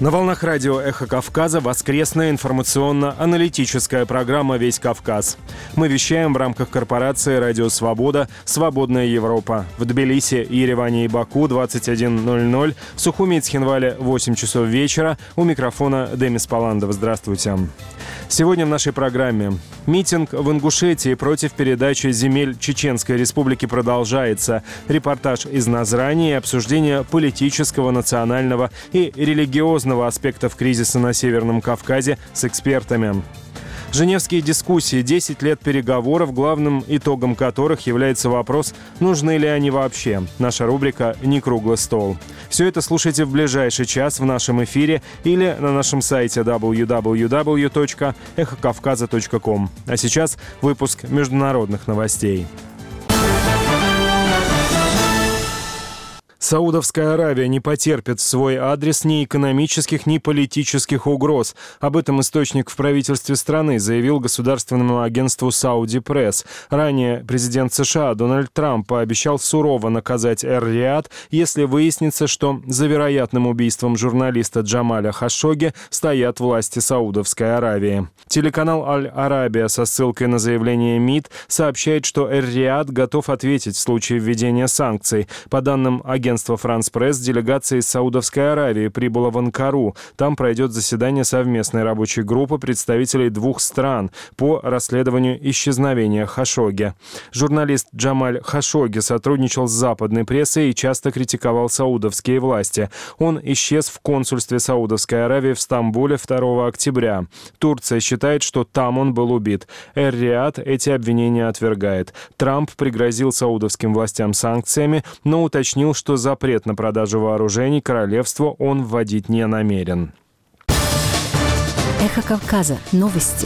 На волнах радио «Эхо Кавказа» воскресная информационно-аналитическая программа «Весь Кавказ». Мы вещаем в рамках корпорации «Радио Свобода», «Свободная Европа». В Тбилиси, Ереване и Баку 21:00, в Сухуми и Цхинвале 8 часов вечера. У микрофона Демис Паландов. Здравствуйте. Сегодня в нашей программе. Митинг в Ингушетии против передачи земель Чеченской Республики продолжается. Репортаж из Назрани и обсуждение политического, национального и религиозного аспектов кризиса на Северном Кавказе с экспертами. Женевские дискуссии, 10 лет переговоров, главным итогом которых является вопрос, нужны ли они вообще. Наша рубрика «Не круглый стол». Все это слушайте в ближайший час в нашем эфире или на нашем сайте www.эхокавказа.ком. А сейчас выпуск международных новостей. Саудовская Аравия не потерпит в свой адрес ни экономических, ни политических угроз. Об этом источник в правительстве страны заявил государственному агентству Saudi Press. Ранее президент США Дональд Трамп пообещал сурово наказать Эр-Рияд, если выяснится, что за вероятным убийством журналиста Джамаля Хашогги стоят власти Саудовской Аравии. Телеканал Аль-Арабия со ссылкой на заявление МИД сообщает, что Эр-Рияд готов ответить в случае введения санкций. По данным агентства «Франс Пресс», делегация из Саудовской Аравии прибыла в Анкару. Там пройдет заседание совместной рабочей группы представителей двух стран по расследованию исчезновения Хашогги. Журналист Джамаль Хашогги сотрудничал с западной прессой и часто критиковал саудовские власти. Он исчез в консульстве Саудовской Аравии в Стамбуле 2 октября. Турция считает, что там он был убит. Эр-Рияд эти обвинения отвергает. Трамп пригрозил саудовским властям санкциями, но уточнил, что запрет на продажу вооружений королевству он вводить не намерен. Эхо Кавказа. Новости.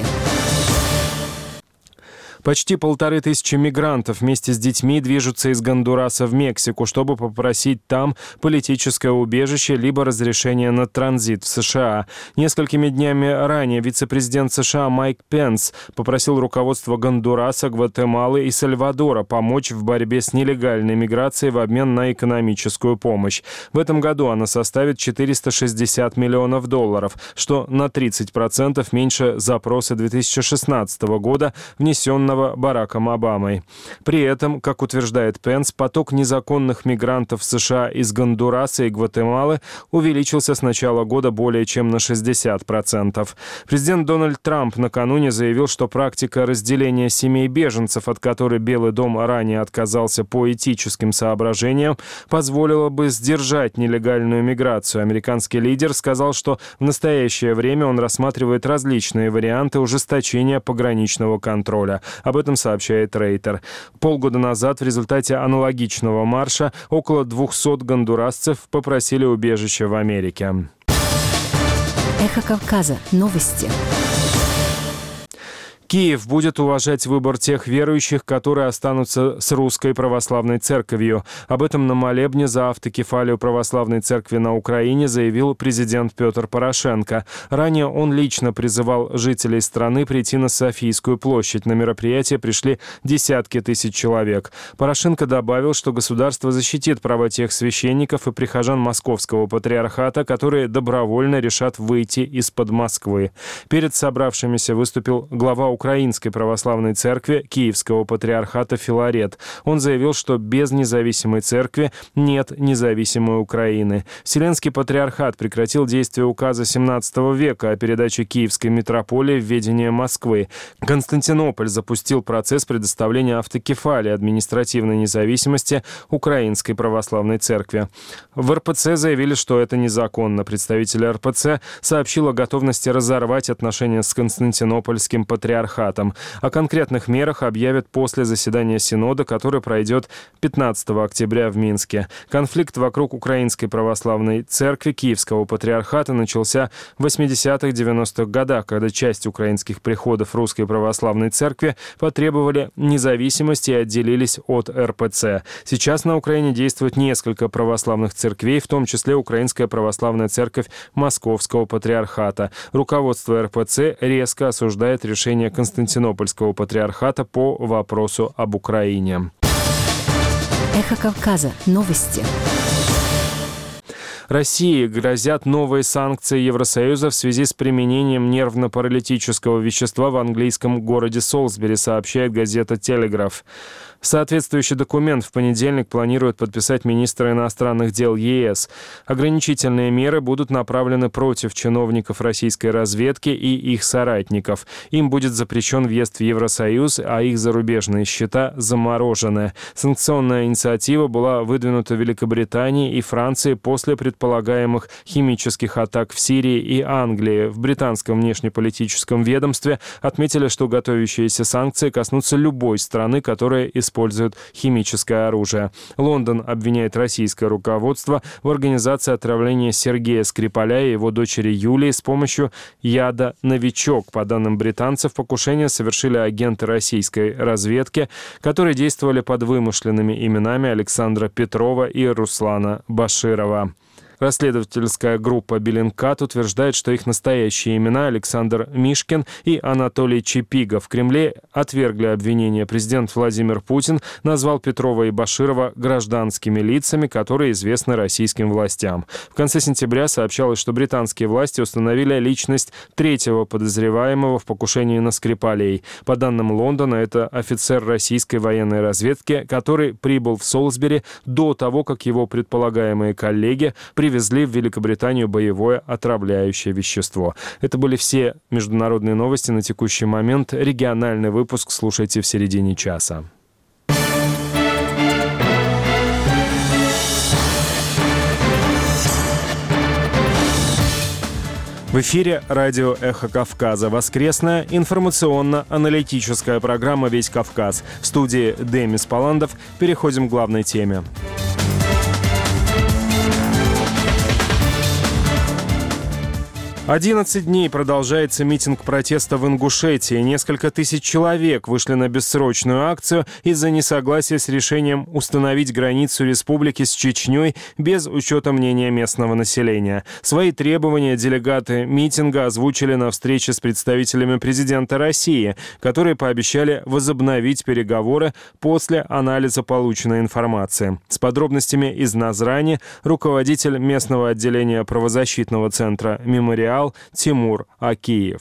Почти 1500 мигрантов вместе с детьми движутся из Гондураса в Мексику, чтобы попросить там политическое убежище либо разрешение на транзит в США. Несколькими днями ранее вице-президент США Майк Пенс попросил руководство Гондураса, Гватемалы и Сальвадора помочь в борьбе с нелегальной миграцией в обмен на экономическую помощь. В этом году она составит $460 миллионов, что на 30% меньше запроса 2016 года, внесенного Бараком Обамой. При этом, как утверждает Пенс, поток незаконных мигрантов в США из Гондураса и Гватемалы увеличился с начала года более чем на 60%. Президент Дональд Трамп накануне заявил, что практика разделения семей беженцев, от которой Белый дом ранее отказался по этическим соображениям, позволила бы сдержать нелегальную миграцию. Американский лидер сказал, что в настоящее время он рассматривает различные варианты ужесточения пограничного контроля. Об этом сообщает Рейтер. Полгода назад в результате аналогичного марша около 200 гондурасцев попросили убежище в Америке. Эхо Кавказа. Новости. Киев будет уважать выбор тех верующих, которые останутся с Русской Православной Церковью. Об этом на молебне за автокефалию Православной Церкви на Украине заявил президент Петр Порошенко. Ранее он лично призывал жителей страны прийти на Софийскую площадь. На мероприятие пришли десятки тысяч человек. Порошенко добавил, что государство защитит права тех священников и прихожан Московского патриархата, которые добровольно решат выйти из-под Москвы. Перед собравшимися выступил глава Украинской Православной Церкви Киевского Патриархата Филарет. Он заявил, что без независимой церкви нет независимой Украины. Вселенский Патриархат прекратил действие указа XVII века о передаче Киевской митрополии в ведение Москвы. Константинополь запустил процесс предоставления автокефалии административной независимости Украинской Православной Церкви. В РПЦ заявили, что это незаконно. Представитель РПЦ сообщил о готовности разорвать отношения с Константинопольским патриархатом. О конкретных мерах объявят после заседания Синода, который пройдет 15 октября в Минске. Конфликт вокруг Украинской Православной Церкви Киевского Патриархата начался в 80-х-90-х годах, когда часть украинских приходов Русской Православной Церкви потребовали независимости и отделились от РПЦ. Сейчас на Украине действует несколько православных церквей, в том числе Украинская Православная Церковь Московского Патриархата. Руководство РПЦ резко осуждает решение Константинопольского патриархата по вопросу об Украине. Эхо Кавказа. Новости. России грозят новые санкции Евросоюза в связи с применением нервно-паралитического вещества в английском городе Солсбери, сообщает газета «Телеграф». Соответствующий документ в понедельник планирует подписать министр иностранных дел ЕС. Ограничительные меры будут направлены против чиновников российской разведки и их соратников. Им будет запрещен въезд в Евросоюз, а их зарубежные счета заморожены. Санкционная инициатива была выдвинута в Великобритании и Франции после предполагаемых химических атак в Сирии и Англии. В британском внешнеполитическом ведомстве отметили, что готовящиеся санкции коснутся любой страны, которая используют химическое оружие. Лондон обвиняет российское руководство в организации отравления Сергея Скрипаля и его дочери Юлии с помощью яда «Новичок». По данным британцев, покушение совершили агенты российской разведки, которые действовали под вымышленными именами Александра Петрова и Руслана Баширова. Расследовательская группа «Беллинкат» утверждает, что их настоящие имена Александр Мишкин и Анатолий Чепига. В Кремле отвергли обвинения. Президент Владимир Путин назвал Петрова и Баширова гражданскими лицами, которые известны российским властям. В конце сентября сообщалось, что британские власти установили личность третьего подозреваемого в покушении на Скрипалей. По данным Лондона, это офицер российской военной разведки, который прибыл в Солсбери до того, как его предполагаемые коллеги привезли в Великобританию боевое отравляющее вещество. Это были все международные новости на текущий момент. Региональный выпуск слушайте в середине часа. В эфире радио «Эхо Кавказа». Воскресная информационно-аналитическая программа «Весь Кавказ». В студии Демис Паландов. Переходим к главной теме. 11 дней продолжается митинг протеста в Ингушетии. Несколько тысяч человек вышли на бессрочную акцию из-за несогласия с решением установить границу республики с Чечней без учета мнения местного населения. Свои требования делегаты митинга озвучили на встрече с представителями президента России, которые пообещали возобновить переговоры после анализа полученной информации. С подробностями из Назрани руководитель местного отделения правозащитного центра «Мемориал» Тимур Акиев.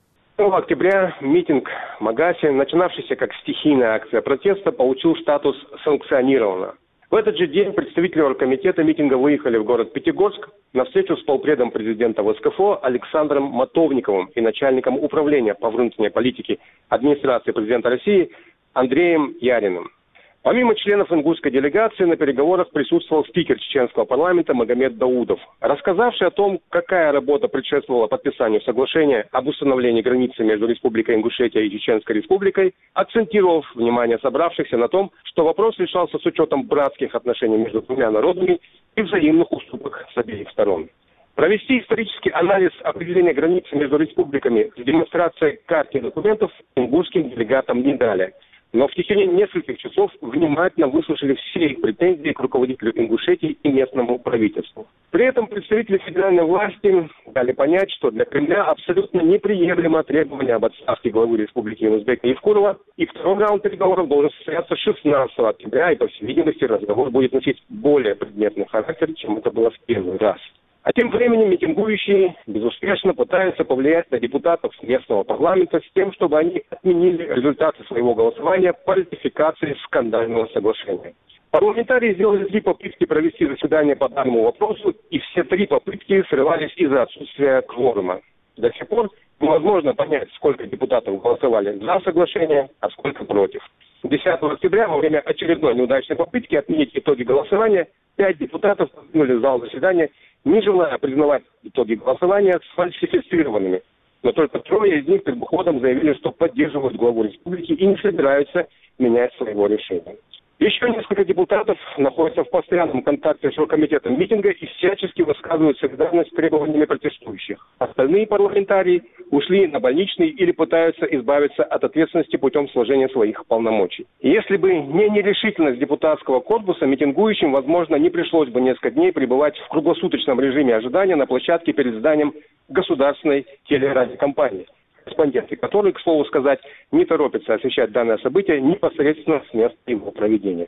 2 октября митинг в Магасе, начинавшийся как стихийная акция протеста, получил статус санкционированного. В этот же день представители оргкомитета митинга выехали в город Пятигорск на встречу с полпредом президента ВСКФО Александром Матовниковым и начальником управления по внутренней политике администрации президента России Андреем Яриным. Помимо членов ингушской делегации на переговорах присутствовал спикер чеченского парламента Магомед Даудов, рассказавший о том, какая работа предшествовала подписанию соглашения об установлении границы между Республикой Ингушетия и Чеченской Республикой, акцентировав внимание собравшихся на том, что вопрос решался с учетом братских отношений между двумя народами и взаимных уступок с обеих сторон. Провести исторический анализ определения границы между республиками с демонстрацией карты документов ингушским делегатам не дали. Но в течение нескольких часов внимательно выслушали все их претензии к руководителю Ингушетии и местному правительству. При этом представители федеральной власти дали понять, что для Кремля абсолютно неприемлемо требование об отставке главы республики Узбека Евкурова, и второй раунд переговоров должен состояться 16 октября, и, по всей видимости, разговор будет носить более предметный характер, чем это было в первый раз. А тем временем митингующие безуспешно пытаются повлиять на депутатов местного парламента с тем, чтобы они отменили результаты своего голосования по ратификации скандального соглашения. Парламентарии сделали 3 попытки провести заседание по данному вопросу, и все 3 попытки срывались из-за отсутствия кворума. До сих пор невозможно понять, сколько депутатов голосовали за соглашение, а сколько против. 10 октября во время очередной неудачной попытки отменить итоги голосования 5 депутатов покинули зал заседания, не желая признавать итоги голосования сфальсифицированными. Но только 3 из них перед уходом заявили, что поддерживают главу республики и не собираются менять своего решения. Еще несколько депутатов находятся в постоянном контакте с оргкомитетом митинга и всячески высказывают солидарность с требованиями протестующих. Остальные парламентарии ушли на больничный или пытаются избавиться от ответственности путем сложения своих полномочий. И если бы не нерешительность депутатского корпуса, митингующим, возможно, не пришлось бы несколько дней пребывать в круглосуточном режиме ожидания на площадке перед зданием государственной телерадиокомпании, корреспонденты которые, к слову сказать, не торопятся освещать данное событие непосредственно с места его проведения.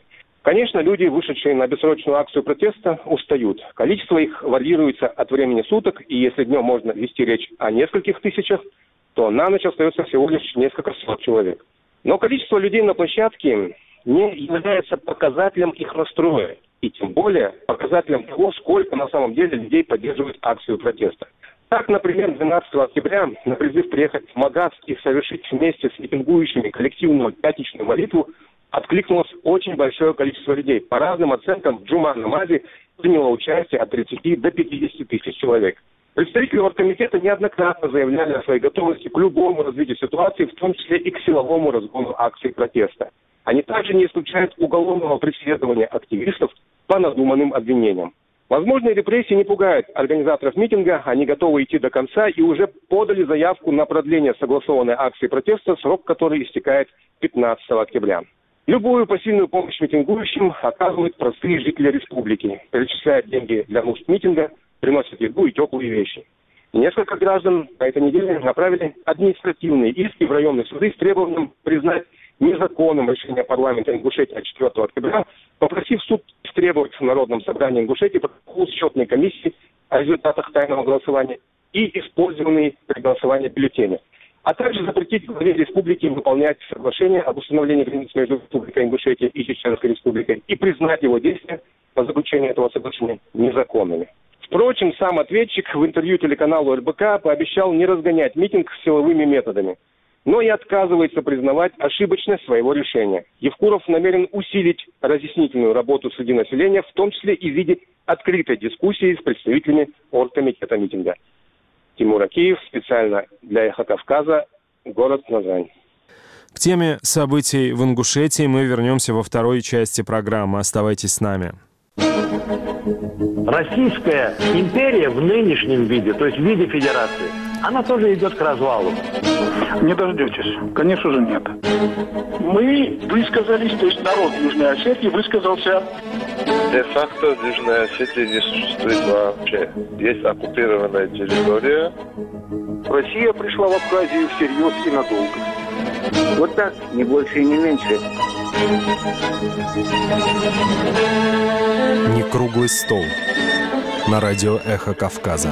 Конечно, люди, вышедшие на бессрочную акцию протеста, устают. Количество их варьируется от времени суток, и если днем можно вести речь о нескольких тысячах, то на ночь остается всего лишь несколько сот человек. Но количество людей на площадке не является показателем их настроя, и тем более показателем того, сколько на самом деле людей поддерживают акцию протеста. Так, например, 12 октября на призыв приехать в Магаз и совершить вместе с митингующими коллективную пятничную молитву откликнулось очень большое количество людей. По разным оценкам, в джума-намазе приняло участие от 30 до 50 тысяч человек. Представители оргкомитета неоднократно заявляли о своей готовности к любому развитию ситуации, в том числе и к силовому разгону акций протеста. Они также не исключают уголовного преследования активистов по надуманным обвинениям. Возможные репрессии не пугают организаторов митинга, они готовы идти до конца и уже подали заявку на продление согласованной акции протеста, срок которой истекает 15 октября. Любую посильную помощь митингующим оказывают простые жители республики, перечисляют деньги для нужд митинга, приносят еду и теплые вещи. Несколько граждан на этой неделе направили административные иски в районные суды с требованием признать незаконным решение парламента Ингушетии от 4 октября, попросив суд требовать в Народном собрании Ингушетии протокол счетной комиссии о результатах тайного голосования и использованные при голосовании бюллетени, а также запретить главе республики выполнять соглашение об установлении границ между Республикой Ингушетия и Чеченской республикой и признать его действия по заключению этого соглашения незаконными. Впрочем, сам ответчик в интервью телеканалу РБК пообещал не разгонять митинг силовыми методами, но и отказывается признавать ошибочность своего решения. Евкуров намерен усилить разъяснительную работу среди населения, в том числе и в виде открытой дискуссии с представителями оргкомитета митинга. Тимур Акиев, специально для «Эхо Кавказа», город Назань. К теме событий в Ингушетии мы вернемся во второй части программы. Оставайтесь с нами. Российская империя в нынешнем виде, то есть в виде федерации, она тоже идет к развалу. Не дождетесь. Конечно же, нет. Мы высказались, то есть народ Южной Осетии высказался. Де-факто в Южной Осетии не существует вообще. Есть оккупированная территория. Россия пришла в Абхазию всерьез и надолго. Вот так, не больше и не меньше. Не круглый стол. На радио «Эхо Кавказа».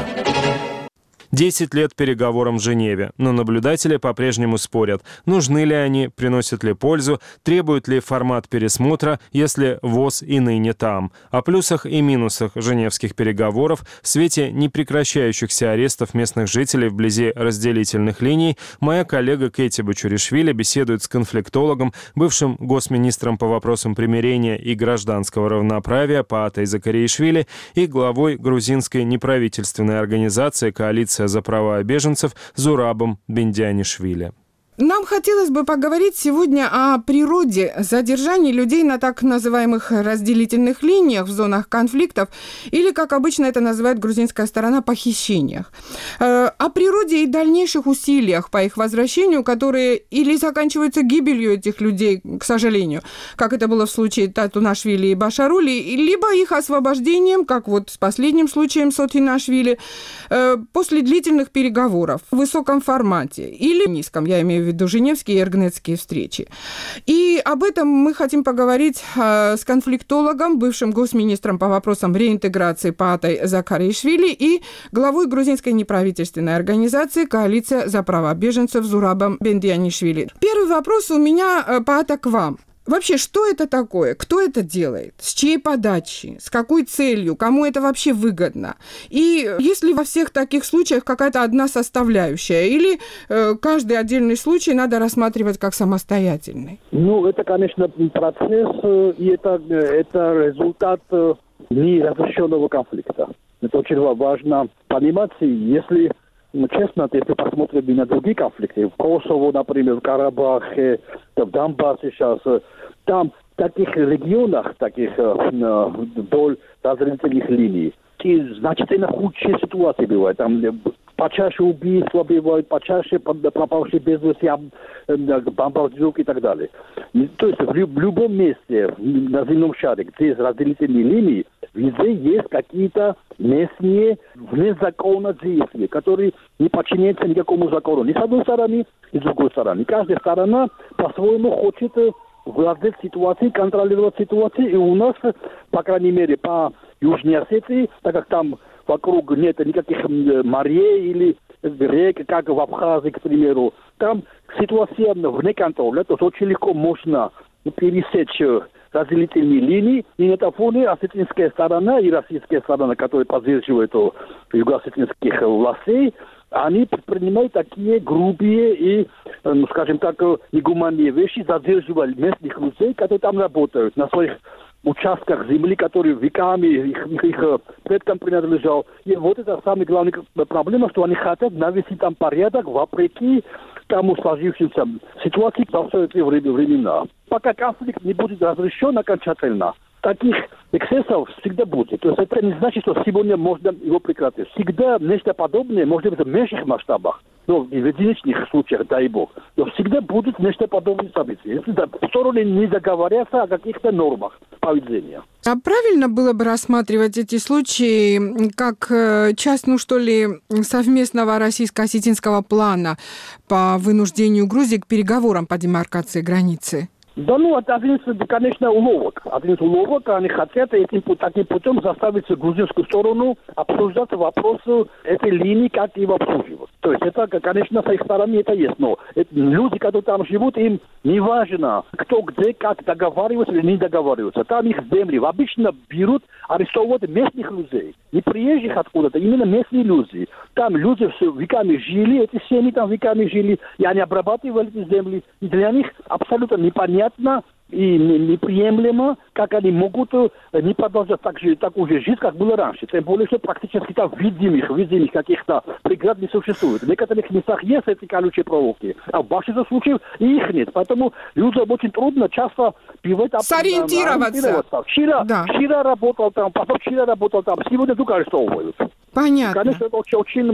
10 лет переговорам в Женеве, но наблюдатели по-прежнему спорят, нужны ли они, приносят ли пользу, требует ли формат пересмотра, если ВОЗ и ныне там. О плюсах и минусах женевских переговоров в свете непрекращающихся арестов местных жителей вблизи разделительных линий моя коллега Кэти Бачуришвили беседует с конфликтологом, бывшим госминистром по вопросам примирения и гражданского равноправия Паатой Закариишвили и главой грузинской неправительственной организации «Коалиция за права беженцев» Зурабом Бендианишвили. Нам хотелось бы поговорить сегодня о природе задержания людей на так называемых разделительных линиях в зонах конфликтов, или, как обычно это называет грузинская сторона, похищениях. О природе и дальнейших усилиях по их возвращению, которые или заканчиваются гибелью этих людей, к сожалению, как это было в случае Татунашвили и Башарули, либо их освобождением, как вот с последним случаем Сотинашвили, после длительных переговоров в высоком формате или низком, я имею в виду женевские и эргнетские встречи. И об этом мы хотим поговорить с конфликтологом, бывшим госминистром по вопросам реинтеграции Паатой Закариишвили и главой грузинской неправительственной организации «Коалиция за права беженцев» Зурабом Бендианишвили. Первый вопрос у меня, Паата, к вам. Вообще, что это такое? Кто это делает? С чьей подачи? С какой целью? Кому это вообще выгодно? И есть ли во всех таких случаях какая-то одна составляющая? Или каждый отдельный случай надо рассматривать как самостоятельный? Ну, это, конечно, процесс, и это результат неразрешенного конфликта. Это очень важно понимать, если... честно, если посмотрим на другие конфликты, в Косово, например, в Карабахе, в Донбассе сейчас, там в таких регионах, таких вдоль разделительных линий, значительно худшие ситуации бывают. Там почаще убийства бывают, почаще пропавшие без вести, бомбардировки и так далее. То есть в любом месте на земном шаре, где есть разделительные линии, везде есть какие-то местные вне закона действия, которые не подчиняются никакому закону. Ни с одной стороны, ни с другой стороны. Каждая сторона по-своему хочет владеть ситуацией, контролировать ситуацию. И у нас, по крайней мере, по Южной Осетии, так как там вокруг нет никаких морей или рек, как в Абхазии, к примеру, там ситуация вне контроля, то есть очень легко можно пересечь разделительные линии, и на этом фоне осетинская сторона и российская сторона, которые поддерживают юго-осетинских властей, они предпринимают такие грубые и, скажем так, негуманные вещи, задерживая местных людей, которые там работают, на своих участках земли, которые веками их предкам принадлежал. И вот это самая главная проблема, что они хотят навести там порядок вопреки тому сложившимся ситуации во все эти времена. Пока конфликт не будет разрешен окончательно, таких эксцессов всегда будет. То есть это не значит, что сегодня можно его прекратить. Всегда нечто подобное может быть в меньших масштабах, но в единичных случаях, дай бог. Но всегда будет нечто подобное событие. Если стороны не договорятся о каких-то нормах поведения. А правильно было бы рассматривать эти случаи как часть, что ли, совместного российско-осетинского плана по вынуждению Грузии к переговорам по демаркации границы? Да, это один из, конечно, уловок. Они хотят таким путем заставить грузинскую сторону обсуждать вопрос этой линии, как его обслуживать. То есть это, конечно, с их стороны это есть. Но люди, которые там живут, им не важно, кто где, как договаривается или не договаривается. Там их земли обычно берут арестовывать местных людей. Не приезжих откуда-то, именно местные люди. Там люди все веками жили, эти семьи там веками жили, и они обрабатывали эти земли. И для них абсолютно непонятно и неприемлемо, как они могут не продолжать такую же жизнь, как было раньше. Тем более, что практически там видимых каких-то преград не существует. В некоторых местах есть эти колючие проволоки, а в большинстве случаев их нет. Поэтому людям очень трудно часто сориентироваться. Вчера работал там, потом сегодня только арестовывают. Понятно. Конечно, это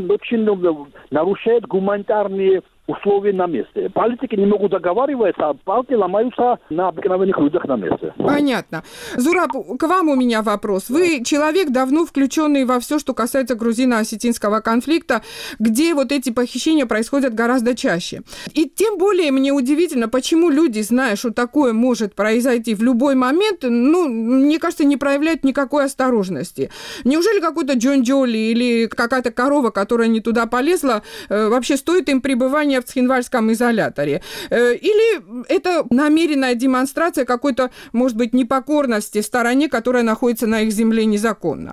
очень нарушает гуманитарные условия на месте. Политики не могут договариваться, а палки ломаются на обыкновенных людях на месте. Понятно. Зураб, к вам у меня вопрос. Вы человек, давно включенный во все, что касается грузино-осетинского конфликта, где вот эти похищения происходят гораздо чаще. И тем более мне удивительно, почему люди, зная, что такое может произойти в любой момент, мне кажется, не проявляют никакой осторожности. Неужели какой-то джонджоли или какая-то корова, которая не туда полезла, вообще стоит им пребывания в Цхинвальском изоляторе? Или это намеренная демонстрация какой-то, может быть, непокорности стороне, которая находится на их земле незаконно?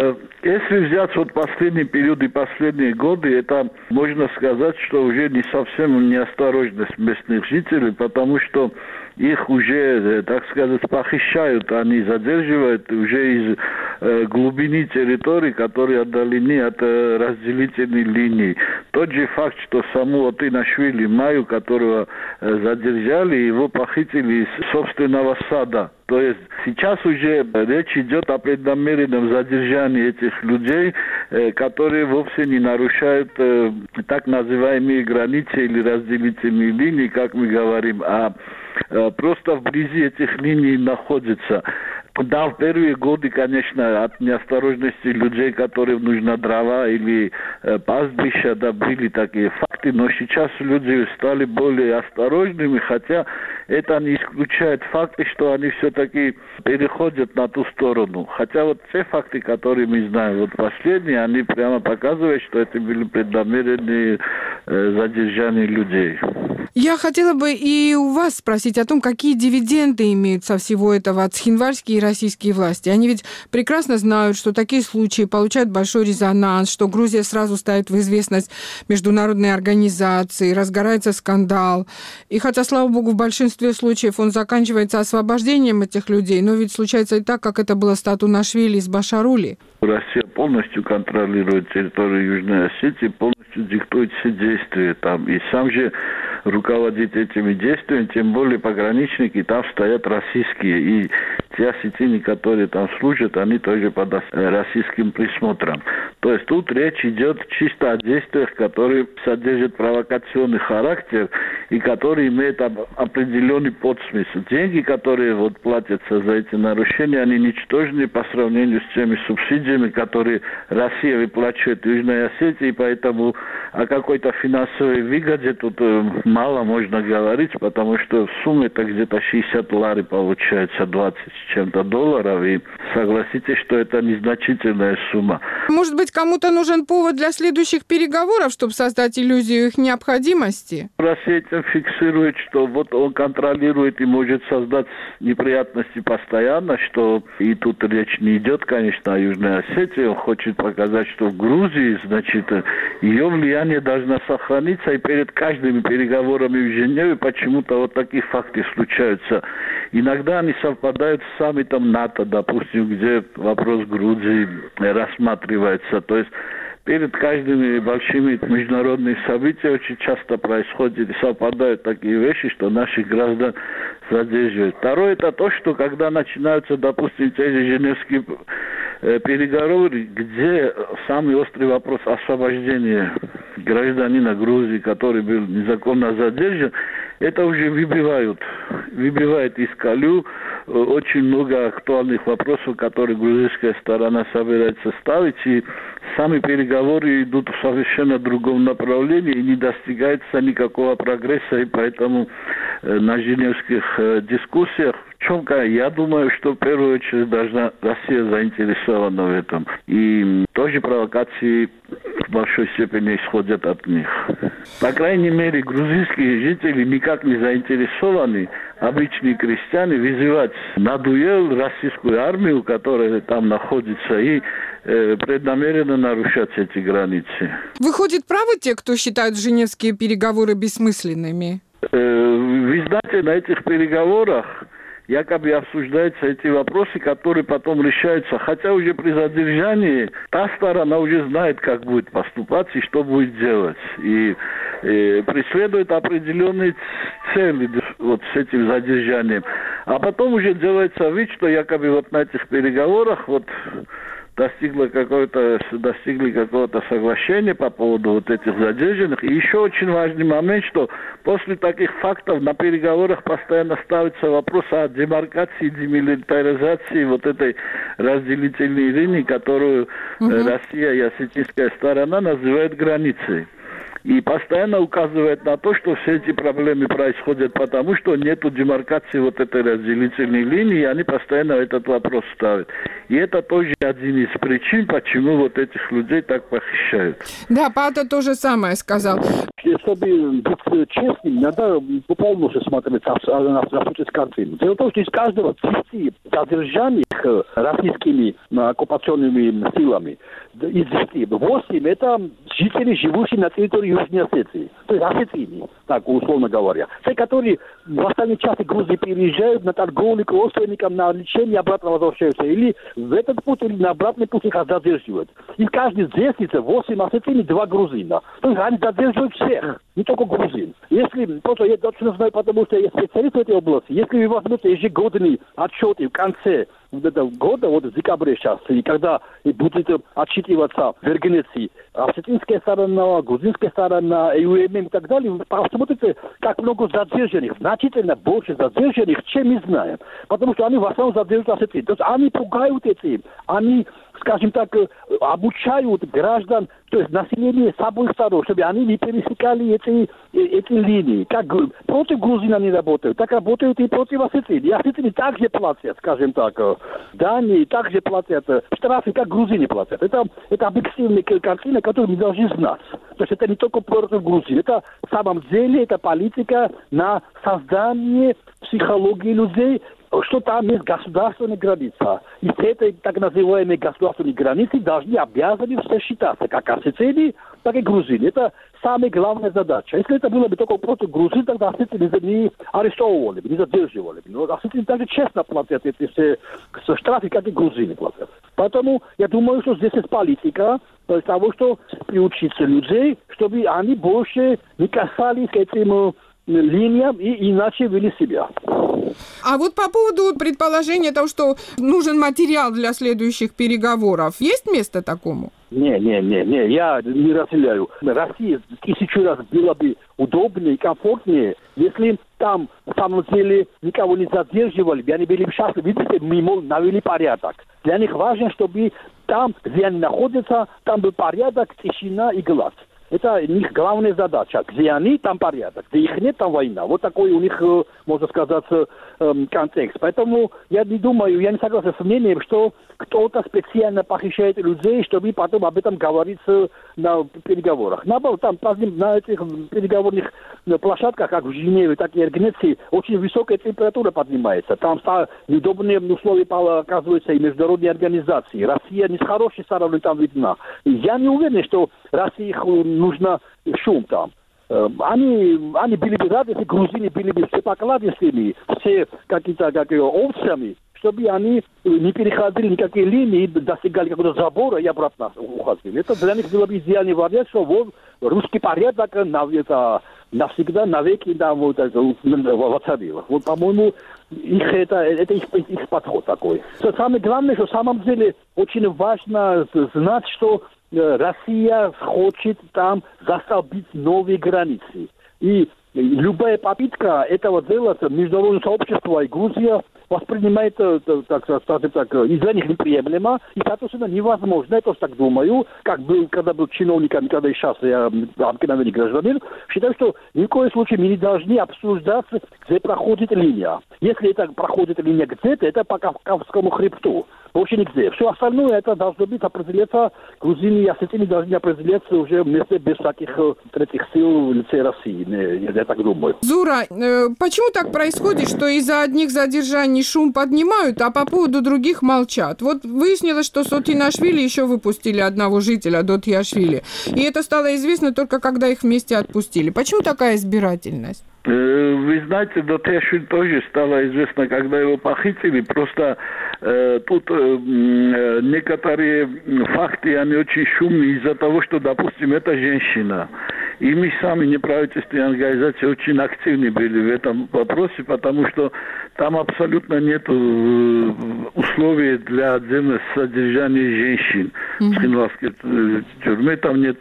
Если взять последний период и последние годы, это можно сказать, что уже не совсем неосторожность местных жителей, потому что их уже, так сказать, похищают, они задерживают уже из глубины территории, которые отдалены от разделительной линии. Тот же факт, что саму Атинашвили Маю, которого задержали, его похитили из собственного сада. То есть сейчас уже речь идет о преднамеренном задержании этих людей, которые вовсе не нарушают так называемые границы или разделительные линии, как мы говорим, а просто вблизи этих линий находятся. Да, в первые годы, конечно, от неосторожности людей, которым нужна дрова или пастбища, да, были такие факты, но сейчас люди стали более осторожными, хотя это не исключает факты, что они все-таки переходят на ту сторону. Хотя те факты, которые мы знаем, последние, они прямо показывают, что это были преднамеренные задержания людей. Я хотела бы и у вас спросить о том, какие дивиденды имеют со всего этого цхинвальские и российские власти. Они ведь прекрасно знают, что такие случаи получают большой резонанс, что Грузия сразу ставит в известность международные организации, разгорается скандал. И хотя, слава богу, в большинстве случаев он заканчивается освобождением этих людей, но ведь случается и так, как это было с Татунашвили и с Башарули. Россия полностью контролирует территорию Южной Осетии, полностью диктует все действия там. И сам же руководит этими действиями, тем более пограничники там стоят российские. И те осетины, которые там служат, они тоже под российским присмотром. То есть тут речь идет чисто о действиях, которые содержат провокационный характер и которые имеют определенный подсмысл. Деньги, которые платятся за эти нарушения, они ничтожны по сравнению с теми субсидиями, которые Россия выплачивает в Южной Осетии, поэтому о какой-то финансовой выгоде тут мало можно говорить, потому что сумма-то где-то 60 лари получается, 20 с чем-то долларов, и согласитесь, что это незначительная сумма. Может быть, кому-то нужен повод для следующих переговоров, чтобы создать иллюзию их необходимости? Россия этим фиксирует, что вот он контролирует и может создать неприятности постоянно, что и тут речь не идет, конечно, о Южной Осетии. Он хочет показать, что в Грузии, значит, ее влияние должно сохраниться, и перед каждыми переговорами в Женеве почему-то вот такие факты случаются. Иногда они совпадают с саммитом НАТО, допустим, где вопрос Грузии рассматривается. То есть перед каждыми большими международными событиями очень часто происходит и совпадают такие вещи, что наших граждан задерживают. Второе, это то, что когда начинаются, допустим, те же женевские переговоры, где самый острый вопрос освобождения гражданина Грузии, который был незаконно задержан, это уже выбивает из колеи очень много актуальных вопросов, которые грузинская сторона собирается ставить, и сами переговоры идут в совершенно другом направлении, и не достигается никакого прогресса, и поэтому на женевских дискуссиях, в чем я думаю, что в первую очередь должна Россия заинтересована в этом. И тоже провокации в большой степени исходят от них. По крайней мере, грузинские жители никак не заинтересованы, обычные крестьяне, вызывать на дуэль российскую армию, которая там находится, и преднамеренно нарушать эти границы. Выходит, правы те, кто считают женевские переговоры бессмысленными? Вы знаете, на этих переговорах якобы обсуждаются эти вопросы, которые потом решаются. Хотя уже при задержании та сторона уже знает, как будет поступать и что будет делать. И преследует определенные цели вот с этим задержанием. А потом уже делается вид, что якобы вот на этих переговорах вот достигли какого-то соглашения по поводу вот этих задержанных. И еще очень важный момент, что после таких фактов на переговорах постоянно ставится вопрос о демаркации, демилитаризации вот этой разделительной линии, которую Россия и осетинская сторона называют границей. И постоянно указывает на то, что все эти проблемы происходят потому, что нет демаркации вот этой разделительной линии, и они постоянно этот вопрос ставят. И это тоже один из причин, почему вот этих людей так похищают. Да, Пата то же самое сказал. Чтобы быть честным, надо полностью смотреть на всю картину. Дело в том, что из каждого 10 задержаний российскими оккупационными силами, из 10, 8 это жители, живущие на территории Южной Осетии. То есть осетины, так условно говоря. Те, которые в остальной части Грузии переезжают на торговлю к родственникам, на лечение, обратно возвращаются. Или в этот путь, или на обратный путь их задерживают. Из каждой 10, 8 осетин и 2 грузина. То есть они задерживают всех, не только грузин. Если, просто я точно знаю, потому что я специалист в этой области, если вы возьмете ежегодные отчеты в конце этого года, вот в декабре сейчас, и когда будет отчитываться в Вергенеции осетинская сторона, грузинская сторона, ЮММ и так далее, вы посмотрите, как много задержанных, значительно больше задержанных, чем мы знаем. Потому что они в основном задерживают осетин. То есть они пугают этим, они, скажем так, обучают граждан, то есть население с обоих сторон, чтобы они не пересекали эти линии. Как против грузин они работают, так работают и против осетин. И осетины также платят, скажем так, дани также платят штрафы, как грузины платят. Это объективная картина, которую мы должны знать. То есть это не только против грузин. Это в самом деле это политика на создание психологии людей, что там есть государственная граница. И с этой так называемой государственной границей должны обязаны все считаться, как осетины, так и грузины. Это самая главная задача. Если это было бы только против грузин, тогда осетины не арестовывали бы, не задерживали бы. Но осетины также честно платят эти все штрафы, как и грузины платят. Поэтому я думаю, что здесь есть политика, то есть того, что приучиться людей, чтобы они больше не касались к этим линиям и иначе вели себя. А вот по поводу предположения того, что нужен материал для следующих переговоров, есть место такому? Не, я не разделяю. России 1000 раз было бы удобнее и комфортнее, если там, на самом деле, никого не задерживали, они были бы счастливы, видите, мимо навели порядок. Для них важно, чтобы там, где они находятся, там был порядок, тишина и глаз. Это у них главная задача. Где они, там порядок. Где их нет, там война. Вот такой у них, можно сказать, контекст. Поэтому я не думаю, я не согласен с мнением, что кто-то специально похищает людей, чтобы потом об этом говорить на переговорах. Наоборот, там на этих переговорных площадках, как в Женеве, так и в Греции, очень высокая температура поднимается. Там неудобные условия оказываются и международные организации. Россия не с хорошей стороны там видна. И я не уверен, что России нужно шум там. Они были бы рады, если грузины были бы все покладистыми, все какие-то овцами, чтобы они не переходили никакие линии, достигали какого-то забора и обратно уходили. Это для них было бы идеальный вариант, что вот русский порядок навсегда, навеки воцарило. Вот, по-моему, это их подход такой. Самое главное, что в самом деле очень важно знать, что Россия хочет там застолбить новые границы. И любая попытка этого делать, международное сообщество и Грузия воспринимает, и для них неприемлемо, и, соответственно, невозможно, я тоже так думаю, как был, когда был чиновником, когда и сейчас я обыкновенный гражданин, считаю, что ни в коем случае мы не должны обсуждать, где проходит линия. Если это проходит линия где-то, это по Кавказскому хребту. Больше нигде. Все остальное это должно быть определяться, грузины и осетины должны определяться уже вместе без всяких третьих сил в лице России. Я так думаю. Зура, почему так происходит, что из-за одних задержаний шум поднимают, а по поводу других молчат? Вот выяснилось, что Сотинашвили еще выпустили одного жителя, Дотьяшвили. И это стало известно только когда их вместе отпустили. Почему такая избирательность? Вы знаете, Дотьяшвили тоже стало известно, когда его похитили. Просто тут некоторые факты, они очень шумные из-за того, что, допустим, это женщина. И мы сами, неправительственные организации, очень активны были в этом вопросе, потому что там абсолютно нет условий для отдельного содержания женщин. В Схинвальской тюрьме там нет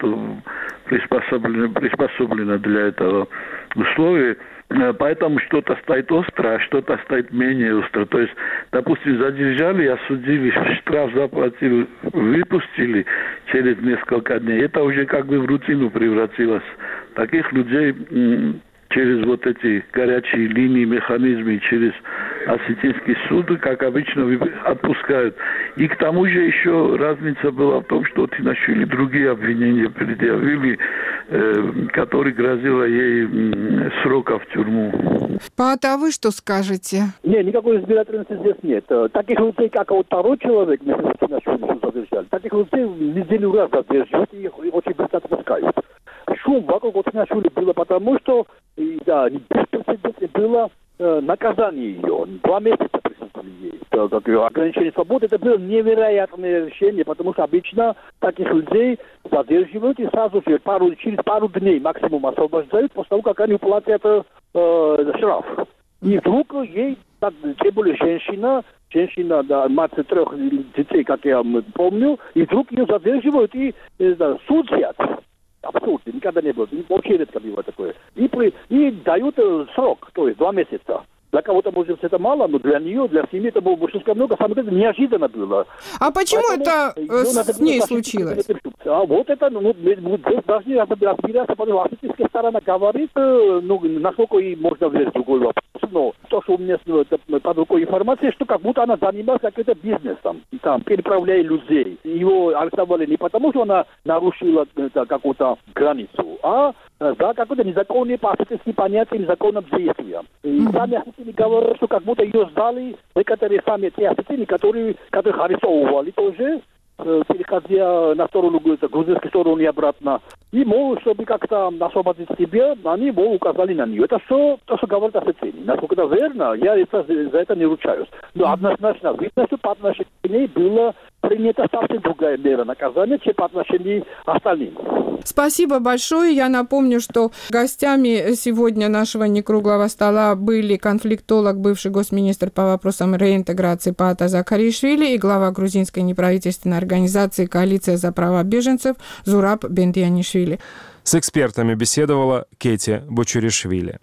приспособлено для этого условия. Поэтому что-то стоит остро, а что-то стоит менее остро. То есть, допустим, задержали, осудили, штраф заплатили, выпустили через несколько дней. Это уже как бы в рутину превратилось. Таких людей через вот эти горячие линии, механизмы, через осетинский суд, как обычно, отпускают. И к тому же еще разница была в том, что Тинашвили другие обвинения предъявили, которые грозило ей срока в тюрьму. Пат, а вы что скажете? Нет, никакой избирательности здесь нет. Таких людей, как вот второй человек, вместе с Тинашвили задержали, таких людей неделю раз задерживают и их очень быстро отпускают. Шум вокруг Тинашвили было потому, что беспрецедентно было наказание ее. 2 месяца присутствовали ей. Ограничение свободы, это было невероятное решение, потому что обычно таких людей задерживают и сразу же через пару дней максимум освобождают после того, как они уплатят штраф. И вдруг ей, тем более женщина, мать 3 детей, как я помню, и вдруг ее задерживают и судят. Абсурдно, никогда не было. Вообще редко было такое. И дают срок, то есть 2 месяца. Для кого-то, может, это мало, но для нее, для семьи это было слишком много. Самое это неожиданно было. А почему это с ней случилось? А вот это, здесь должны разбираться, потому что осетинская сторона говорит, насколько ей можно влезть в другой вопрос. Но то, что у меня под рукой информация, что как будто она занималась каким-то бизнесом, там, переправляя людей. Его арестовали не потому, что она нарушила какую-то границу, а за какое-то незаконное по осетинским понятиям, незаконным действием. И сами осетины говорят, что как будто ее сдали некоторые сами те осетины, которых арестовывали тоже, переходя на сторону, грузинскую сторону и обратно. И, мол, чтобы как-то освободить себя, они, мол, указали на нее. Это все то, что говорят осетины. Насколько это верно, я за это не ручаюсь. Но однозначно видно, что по отношению к ней была принята совсем другая мера наказания, чем по отношению к остальным. Спасибо большое. Я напомню, что гостями сегодня нашего некруглого стола были конфликтолог, бывший госминистр по вопросам реинтеграции Пат Закаришвили и глава грузинской неправительственной организации «Коалиция за права беженцев» Зураб Бендианишвили. С экспертами беседовала Кети Бочуришвили.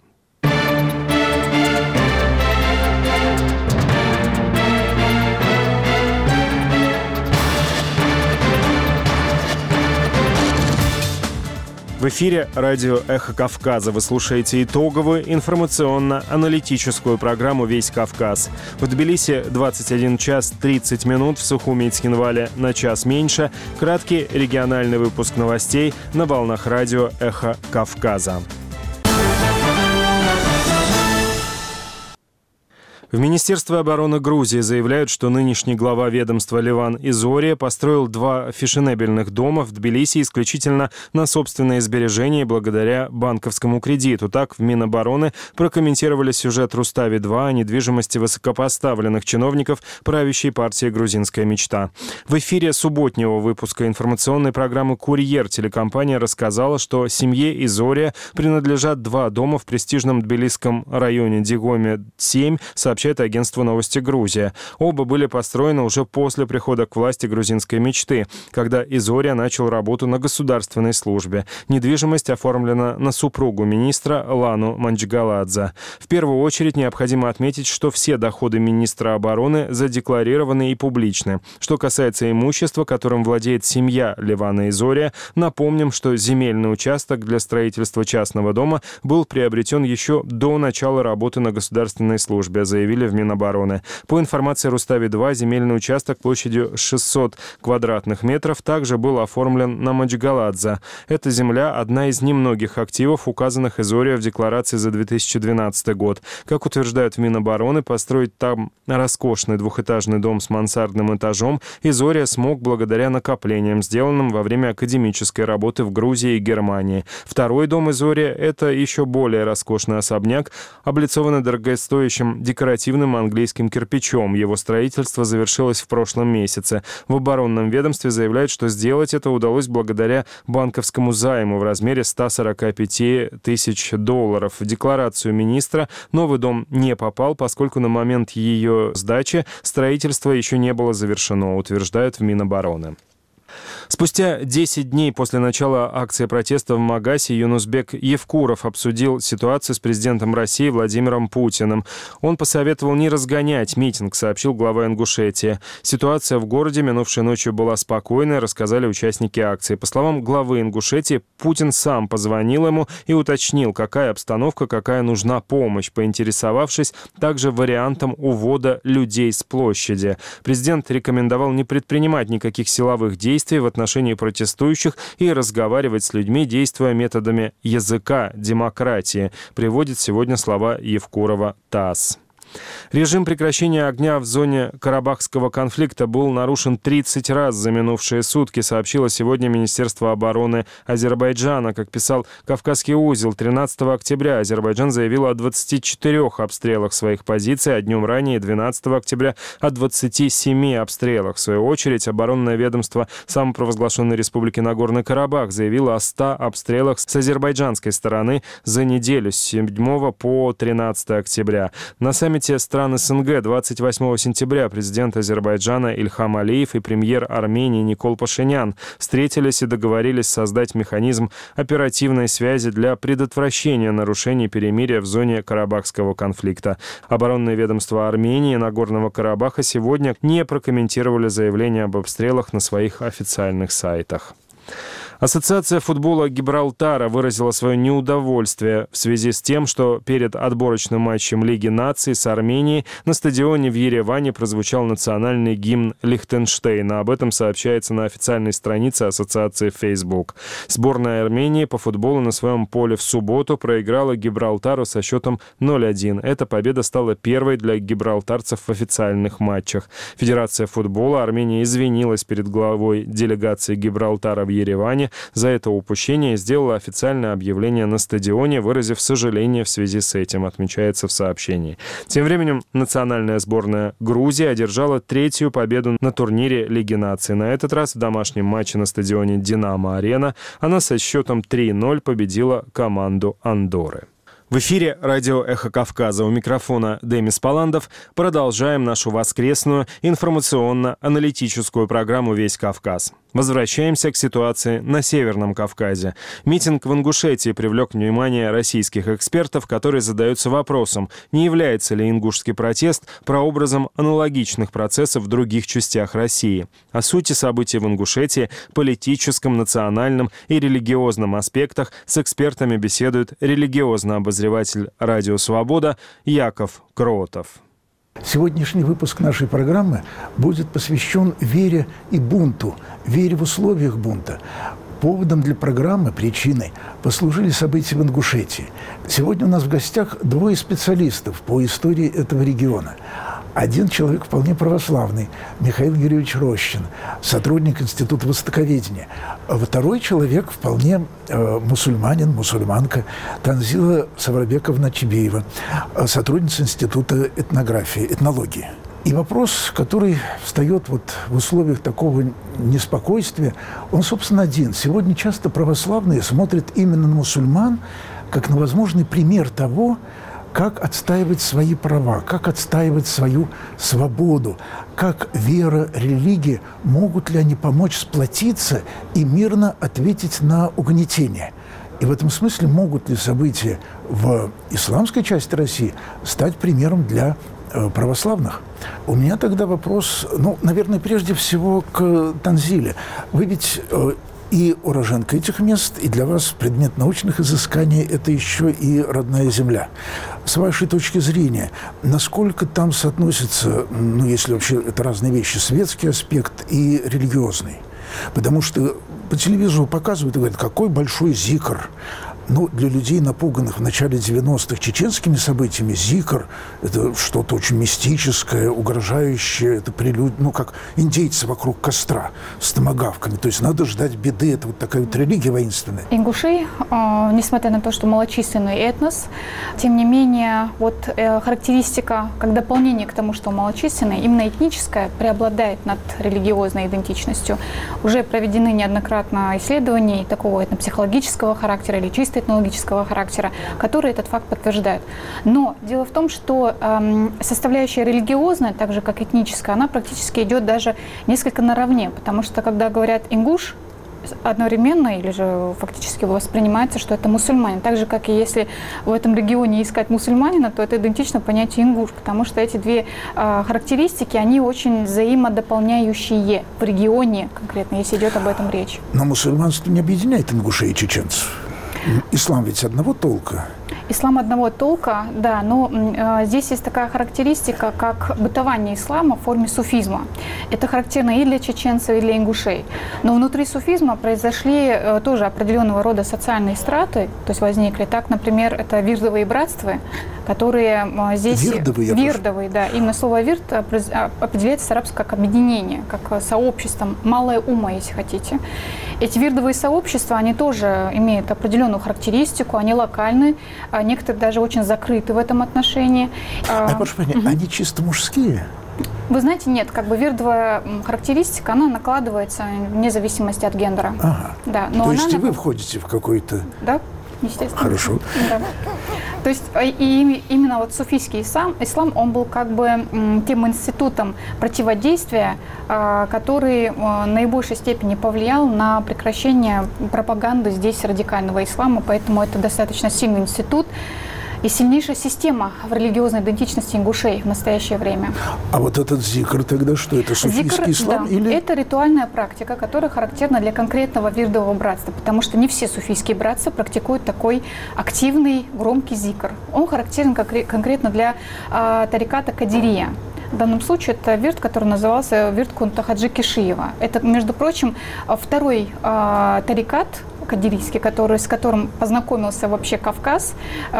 В эфире радио «Эхо Кавказа». Вы слушаете итоговую информационно-аналитическую программу «Весь Кавказ». В Тбилиси 21 час 30 минут, в Сухуми и Цхинвале на час меньше. Краткий региональный выпуск новостей на волнах радио «Эхо Кавказа». В Министерстве обороны Грузии заявляют, что нынешний глава ведомства Леван Изория построил 2 фешенебельных дома в Тбилиси исключительно на собственные сбережения благодаря банковскому кредиту. Так, в Минобороны прокомментировали сюжет «Рустави-2» о недвижимости высокопоставленных чиновников правящей партии «Грузинская мечта». В эфире субботнего выпуска информационной программы «Курьер» телекомпания рассказала, что семье Изория принадлежат 2 дома в престижном тбилисском районе Дигоме-7, сообщает агентство «Новости Грузия». Оба были построены уже после прихода к власти грузинской мечты, когда Изория начал работу на государственной службе. Недвижимость оформлена на супругу министра Лану Манчгаладзе. В первую очередь необходимо отметить, что все доходы министра обороны задекларированы и публичны. Что касается имущества, которым владеет семья Левана Изория, напомним, что земельный участок для строительства частного дома был приобретен еще до начала работы на государственной службе, заявили в Минобороны. По информации Рустави-2, земельный участок площадью 600 квадратных метров также был оформлен на Манчгаладзе. Эта земля – одна из немногих активов, указанных Изория в декларации за 2012 год. Как утверждают в Минобороны, построить там роскошный двухэтажный дом с мансардным этажом Изория смог благодаря накоплениям, сделанным во время академической работы в Грузии и Германии. Второй дом Изория – это еще более роскошный особняк, облицованный дорогостоящим декоративным английским кирпичом. Его строительство завершилось в прошлом месяце. В оборонном ведомстве заявляют, что сделать это удалось благодаря банковскому займу в размере $145 тысяч. В декларацию министра новый дом не попал, поскольку на момент ее сдачи строительство еще не было завершено, утверждают в Минобороны. Спустя 10 дней после начала акции протеста в Магасе Юнусбек Евкуров обсудил ситуацию с президентом России Владимиром Путиным. Он посоветовал не разгонять митинг, сообщил глава Ингушетии. Ситуация в городе минувшей ночью была спокойной, рассказали участники акции. По словам главы Ингушетии, Путин сам позвонил ему и уточнил, какая обстановка, какая нужна помощь, поинтересовавшись также вариантом увода людей с площади. Президент рекомендовал не предпринимать никаких силовых действий в отношении протестующих и разговаривать с людьми, действуя методами языка демократии, приводит сегодня слова Евкурова ТАСС. Режим прекращения огня в зоне Карабахского конфликта был нарушен 30 раз за минувшие сутки, сообщило сегодня Министерство обороны Азербайджана. Как писал «Кавказский узел», 13 октября Азербайджан заявил о 24 обстрелах своих позиций, а днем ранее, 12 октября, о 27 обстрелах. В свою очередь, оборонное ведомство самопровозглашенной республики Нагорный Карабах заявило о 100 обстрелах с азербайджанской стороны за неделю с 7 по 13 октября. На саммите стран СНГ 28 сентября президент Азербайджана Ильхам Алиев и премьер Армении Никол Пашинян встретились и договорились создать механизм оперативной связи для предотвращения нарушений перемирия в зоне Карабахского конфликта. Оборонное ведомство Армении и Нагорного Карабаха сегодня не прокомментировали заявление об обстрелах на своих официальных сайтах. Ассоциация футбола Гибралтара выразила свое неудовольствие в связи с тем, что перед отборочным матчем Лиги наций с Арменией на стадионе в Ереване прозвучал национальный гимн Лихтенштейна. Об этом сообщается на официальной странице ассоциации в Facebook. Сборная Армении по футболу на своем поле в субботу проиграла Гибралтару со счетом 0-1. Эта победа стала первой для гибралтарцев в официальных матчах. Федерация футбола Армении извинилась перед главой делегации Гибралтара в Ереване за это упущение и сделала официальное объявление на стадионе, выразив сожаление в связи с этим, отмечается в сообщении. Тем временем национальная сборная Грузии одержала 3-ю победу на турнире Лиги наций. На этот раз в домашнем матче на стадионе «Динамо-Арена» она со счетом 3-0 победила команду Андорры. В эфире радио «Эхо Кавказа». У микрофона Демис Паландов. Продолжаем нашу воскресную информационно-аналитическую программу «Весь Кавказ». Возвращаемся к ситуации на Северном Кавказе. Митинг в Ингушетии привлек внимание российских экспертов, которые задаются вопросом, не является ли ингушский протест прообразом аналогичных процессов в других частях России. О сути событий в Ингушетии, политическом, национальном и религиозном аспектах с экспертами беседует религиозный обозреватель «Радио Свобода» Яков Кротов. Сегодняшний выпуск нашей программы будет посвящен вере и бунту, вере в условиях бунта. Поводом для программы, причиной, послужили события в Ингушетии. Сегодня у нас в гостях двое специалистов по истории этого региона. Один человек вполне православный, Михаил Юрьевич Рощин, сотрудник Института востоковедения. А второй человек вполне мусульманин, мусульманка Танзила Саврабековна Чибеева, сотрудница Института этнологии. И вопрос, который встает вот в условиях такого неспокойствия, он, собственно, один. Сегодня часто православные смотрят именно на мусульман как на возможный пример того, как отстаивать свои права, как отстаивать свою свободу, как вера, религия, могут ли они помочь сплотиться и мирно ответить на угнетение. И в этом смысле могут ли события в исламской части России стать примером для православных? У меня тогда вопрос, наверное, прежде всего к Танзиле. Вы ведь и уроженка этих мест, и для вас предмет научных изысканий – это еще и родная земля. С вашей точки зрения, насколько там соотносится, если вообще это разные вещи, светский аспект и религиозный? Потому что по телевизору показывают и говорят, какой большой зикр. Для людей, напуганных в начале 90-х чеченскими событиями, зикр – это что-то очень мистическое, угрожающее, это прелюдия, как индейцы вокруг костра с томагавками. То есть надо ждать беды, это вот такая вот религия воинственная. Ингуши, несмотря на то, что малочисленный этнос, тем не менее, характеристика, как дополнение к тому, что малочисленный, именно этническая, преобладает над религиозной идентичностью. Уже проведены неоднократно исследования такого этнопсихологического характера или чисто этнологического характера, которые этот факт подтверждают. Но дело в том, что составляющая религиозная, так же как этническая, она практически идет даже несколько наравне, потому что когда говорят ингуш, одновременно или же фактически воспринимается, что это мусульманин. Так же, как и если в этом регионе искать мусульманина, то это идентично понятию ингуш, потому что эти две характеристики, они очень взаимодополняющие в регионе конкретно, если идет об этом речь. Но мусульманство не объединяет ингушей и чеченцев. Ислам ведь одного толка. Ислам одного толка, да, но здесь есть такая характеристика, как бытование ислама в форме суфизма. Это характерно и для чеченцев, и для ингушей. Но внутри суфизма произошли тоже определенного рода социальные страты, то есть возникли. Так, например, это вирдовые братства, которые здесь... Вирдовые, да. Именно слово «вирд» определяется с арабского как объединение, как сообщество, малое ума, если хотите. Эти вирдовые сообщества, они тоже имеют определенную характеристику, они локальны, некоторые даже очень закрыты в этом отношении. Прошу прощения, они чисто мужские? Вы знаете, нет, вирдовая характеристика, она накладывается вне зависимости от гендера. Ага. Да, но то есть и вы входите в какой-то... Да, естественно. Хорошо. Да. То есть и именно суфийский ислам, он был тем институтом противодействия, который в наибольшей степени повлиял на прекращение пропаганды здесь радикального ислама, поэтому это достаточно сильный институт и сильнейшая система в религиозной идентичности ингушей в настоящее время. А вот этот зикр тогда что? Это суфийский ислам? Да, или... Это ритуальная практика, которая характерна для конкретного вирдового братства, потому что не все суфийские братства практикуют такой активный, громкий зикр. Он характерен конкретно для тариката Кадирия. В данном случае это вирд, который назывался вирд Кунта Хаджи Кишиева. Это, между прочим, второй тарикат кадирийский, с которым познакомился вообще Кавказ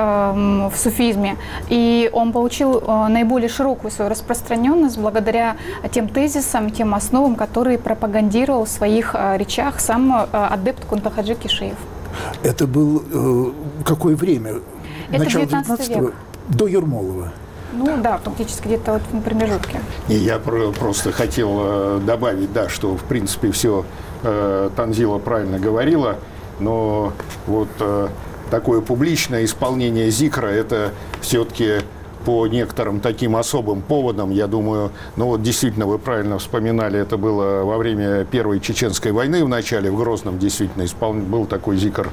в суфизме. И он получил наиболее широкую свою распространенность благодаря тем тезисам, тем основам, которые пропагандировал в своих речах сам адепт Кунта Хаджи Кишиев. Это было какое время? Это начало 19 век. До Ермолова. Да, фактически где-то в промежутке. Я просто хотел добавить, что в принципе все Танзила правильно говорила, но такое публичное исполнение зикра – это все-таки по некоторым таким особым поводам, я думаю, ну вот действительно, вы правильно вспоминали, это было во время Первой Чеченской войны в начале, в Грозном действительно был такой зикр.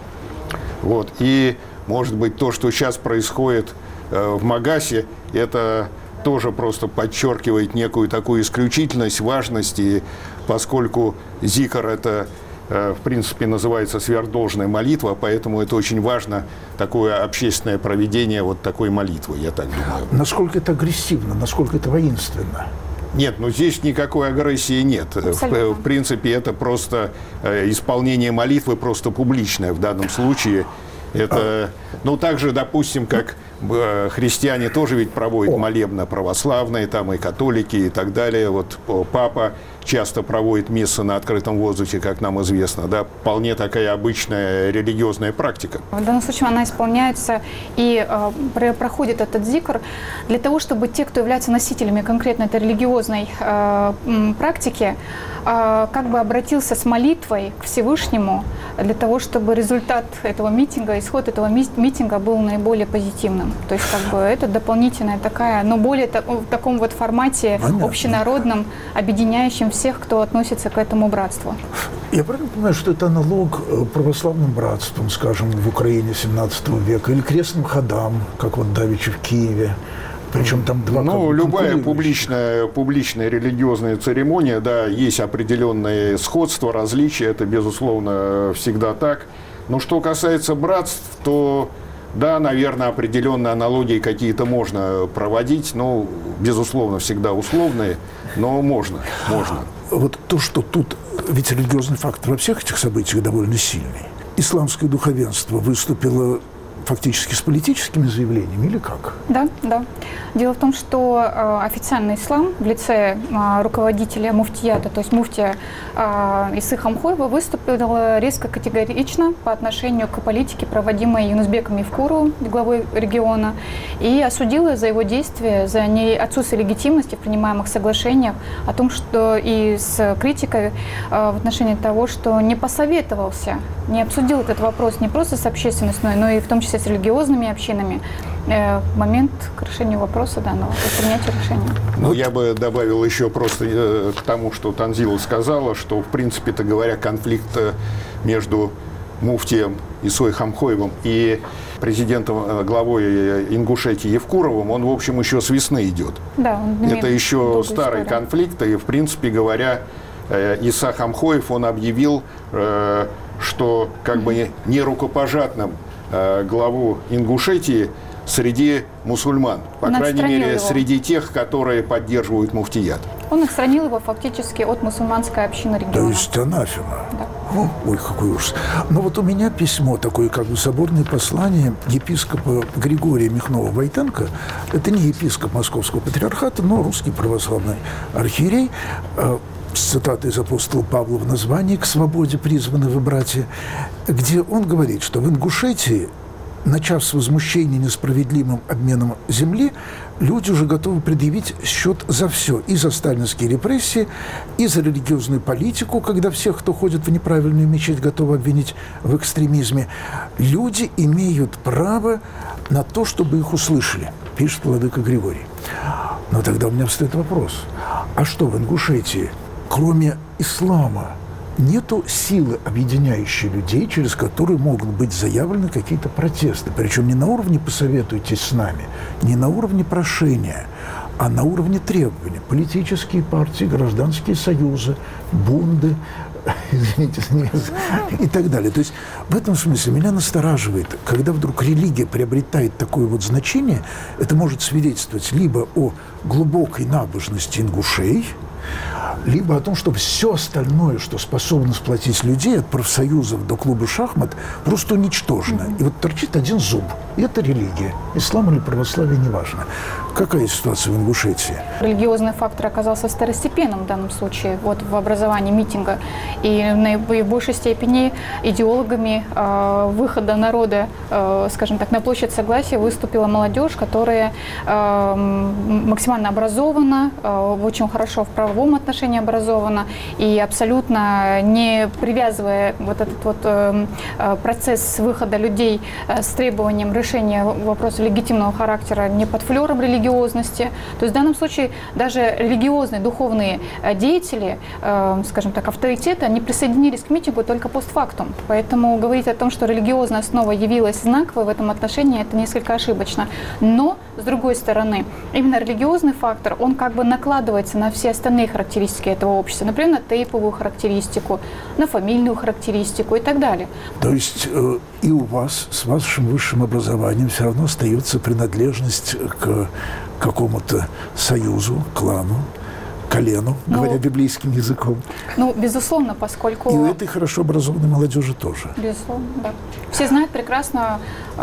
Вот. И, может быть, то, что сейчас происходит в Магасе, это тоже просто подчеркивает некую такую исключительность, важность, и поскольку зикр – это, в принципе, называется сверхдолжная молитва, поэтому это очень важно, такое общественное проведение вот такой молитвы, я так думаю. Насколько это агрессивно, насколько это воинственно? Нет, ну здесь никакой агрессии нет. В принципе, это просто исполнение молитвы, просто публичное в данном случае. Это, ну, так же, допустим, как христиане тоже ведь проводят молебны православные, там и католики и так далее. Вот папа часто проводит мессы на открытом воздухе, как нам известно. Да, вполне такая обычная религиозная практика. В данном случае она исполняется и проходит этот зикр для того, чтобы те, кто являются носителями конкретно этой религиозной практики, как бы обратился с молитвой к Всевышнему для того, чтобы результат этого митинга, исход этого митинга был наиболее позитивным. То есть как бы это дополнительная такая, но более в таком вот формате общенародном, объединяющем всех, кто относится к этому братству. Я правильно понимаю, что это аналог православным братствам, скажем, в Украине 17 века, или крестным ходам, как вот давеча в Киеве? Причем там два. Ну, любая публичная религиозная церемония, да, есть определенные сходства, различия, это, безусловно, всегда так. Но что касается братств, то, да, наверное, определенные аналогии какие-то можно проводить, но, безусловно, всегда условные, но можно. Вот то, что тут, ведь религиозный фактор во всех этих событиях довольно сильный. Исламское духовенство выступило фактически с политическими заявлениями или как? Да. Дело в том, что официальный ислам в лице руководителя муфтията, то есть муфтия Исы Хамхоева, выступил резко категорично по отношению к политике, проводимой Юнусбеком Евкуровым, главой региона, и осудил за его действия, за отсутствие легитимности в принимаемых соглашениях, о том, что и с критикой в отношении того, что не посоветовался, не обсудил этот вопрос не просто с общественностью, но и в том числе с религиозными общинами в момент к решению вопроса данного, к принятию решения. Ну, я бы добавил еще просто к тому, что Танзила сказала, что, в принципе-то говоря, конфликт между муфтием Исой Хамхоевым и президентом, главой Ингушетии Евкуровым, он, в общем, еще с весны идет. Да, это еще старый конфликт, и, в принципе говоря, Иса Хамхоев, он объявил, что как бы не рукопожатным главу Ингушетии среди мусульман, по крайней мере, его среди тех, которые поддерживают муфтият. Он отстранил его фактически от мусульманской общины региона. То есть анафема. Да. Ой, какой ужас. Но вот у меня письмо, такое как бы соборное послание епископа Григория Михнова-Войтенко. Это не епископ Московского патриархата, но русский православный архиерей. С цитатой из апостола Павла в названии «К свободе призваны вы, братья», где он говорит, что в Ингушетии, начав с возмущения несправедливым обменом земли, люди уже готовы предъявить счет за все. И за сталинские репрессии, и за религиозную политику, когда всех, кто ходит в неправильную мечеть, готовы обвинить в экстремизме. Люди имеют право на то, чтобы их услышали, пишет владыка Григорий. Но тогда у меня встает вопрос. А что в Ингушетии, кроме ислама, нету силы, объединяющей людей, через которые могут быть заявлены какие-то протесты? Причем не на уровне «посоветуйтесь с нами», не на уровне прошения, а на уровне требований. Политические партии, гражданские союзы, бунды, извините, и так далее. То есть в этом смысле меня настораживает, когда вдруг религия приобретает такое вот значение, это может свидетельствовать либо о глубокой набожности ингушей, либо о том, что все остальное, что способно сплотить людей, от профсоюзов до клуба шахмат, просто уничтожено. И вот торчит один зуб. И это религия. Ислам или православие, неважно. Какая ситуация в Ингушетии? Религиозный фактор оказался второстепенным в данном случае вот, в образовании митинга. И в большей степени идеологами выхода народа, скажем так, на площадь Согласия выступила молодежь, которая максимально образована, очень хорошо в правовом отношении отношении образована, и абсолютно не привязывая вот этот вот процесс выхода людей с требованием решения вопроса легитимного характера не под флером религиозности. То есть в данном случае даже религиозные, духовные деятели, скажем так, авторитеты, они присоединились к митингу только постфактум. Поэтому говорить о том, что религиозная основа явилась знаковой в этом отношении, это несколько ошибочно. Но, с другой стороны, именно религиозный фактор, он как бы накладывается на все остальные характеристики этого общества. Например, на тейповую характеристику, на фамильную характеристику и так далее. То есть и у вас с вашим высшим образованием все равно остается принадлежность к какому-то союзу, клану, колену, говоря библейским языком. Ну, безусловно, поскольку... И у этой хорошо образованной молодежи тоже. Безусловно, да. Все знают прекрасно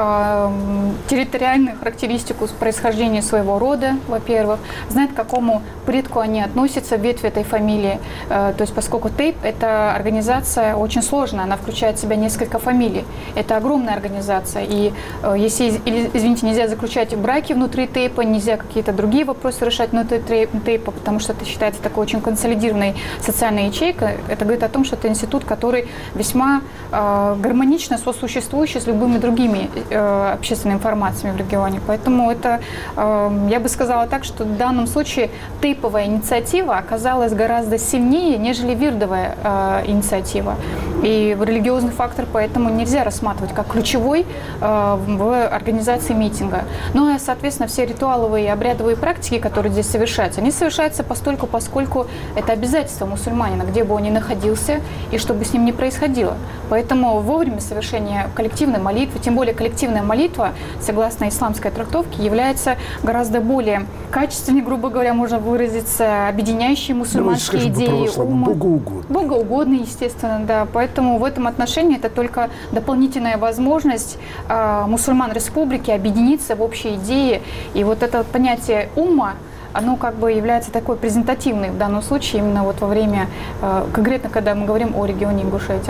территориальную характеристику происхождения своего рода, во-первых, знают, к какому предку они относятся, ветвь этой фамилии. То есть, поскольку ТЭЙП – это организация очень сложная, она включает в себя несколько фамилий. Это огромная организация. И если, извините, нельзя заключать браки внутри ТЭЙПа, нельзя какие-то другие вопросы решать внутри ТЭЙПа, потому что это считается такой очень консолидированной социальной ячейкой. Это говорит о том, что это институт, который весьма гармонично сосуществующий с любыми другими общественными информациями в регионе. Поэтому это, я бы сказала так, что в данном случае тейповая инициатива оказалась гораздо сильнее, нежели вирдовая инициатива. И религиозный фактор поэтому нельзя рассматривать как ключевой в организации митинга. Ну и, соответственно, все ритуаловые и обрядовые практики, которые здесь совершаются, они совершаются постольку, поскольку это обязательство мусульманина, где бы он ни находился и что бы с ним ни происходило. Поэтому вовремя совершения коллективной молитвы, тем более коллективная молитва, согласно исламской трактовке, является гораздо более качественной, грубо говоря, можно выразиться, объединяющей мусульманские идеи. Богоугодные, естественно, да. Поэтому в этом отношении это только дополнительная возможность мусульман республики объединиться в общей идее. И вот это понятие умма, оно как бы является такой презентативной в данном случае именно вот во время, конкретно когда мы говорим о регионе Ингушетии.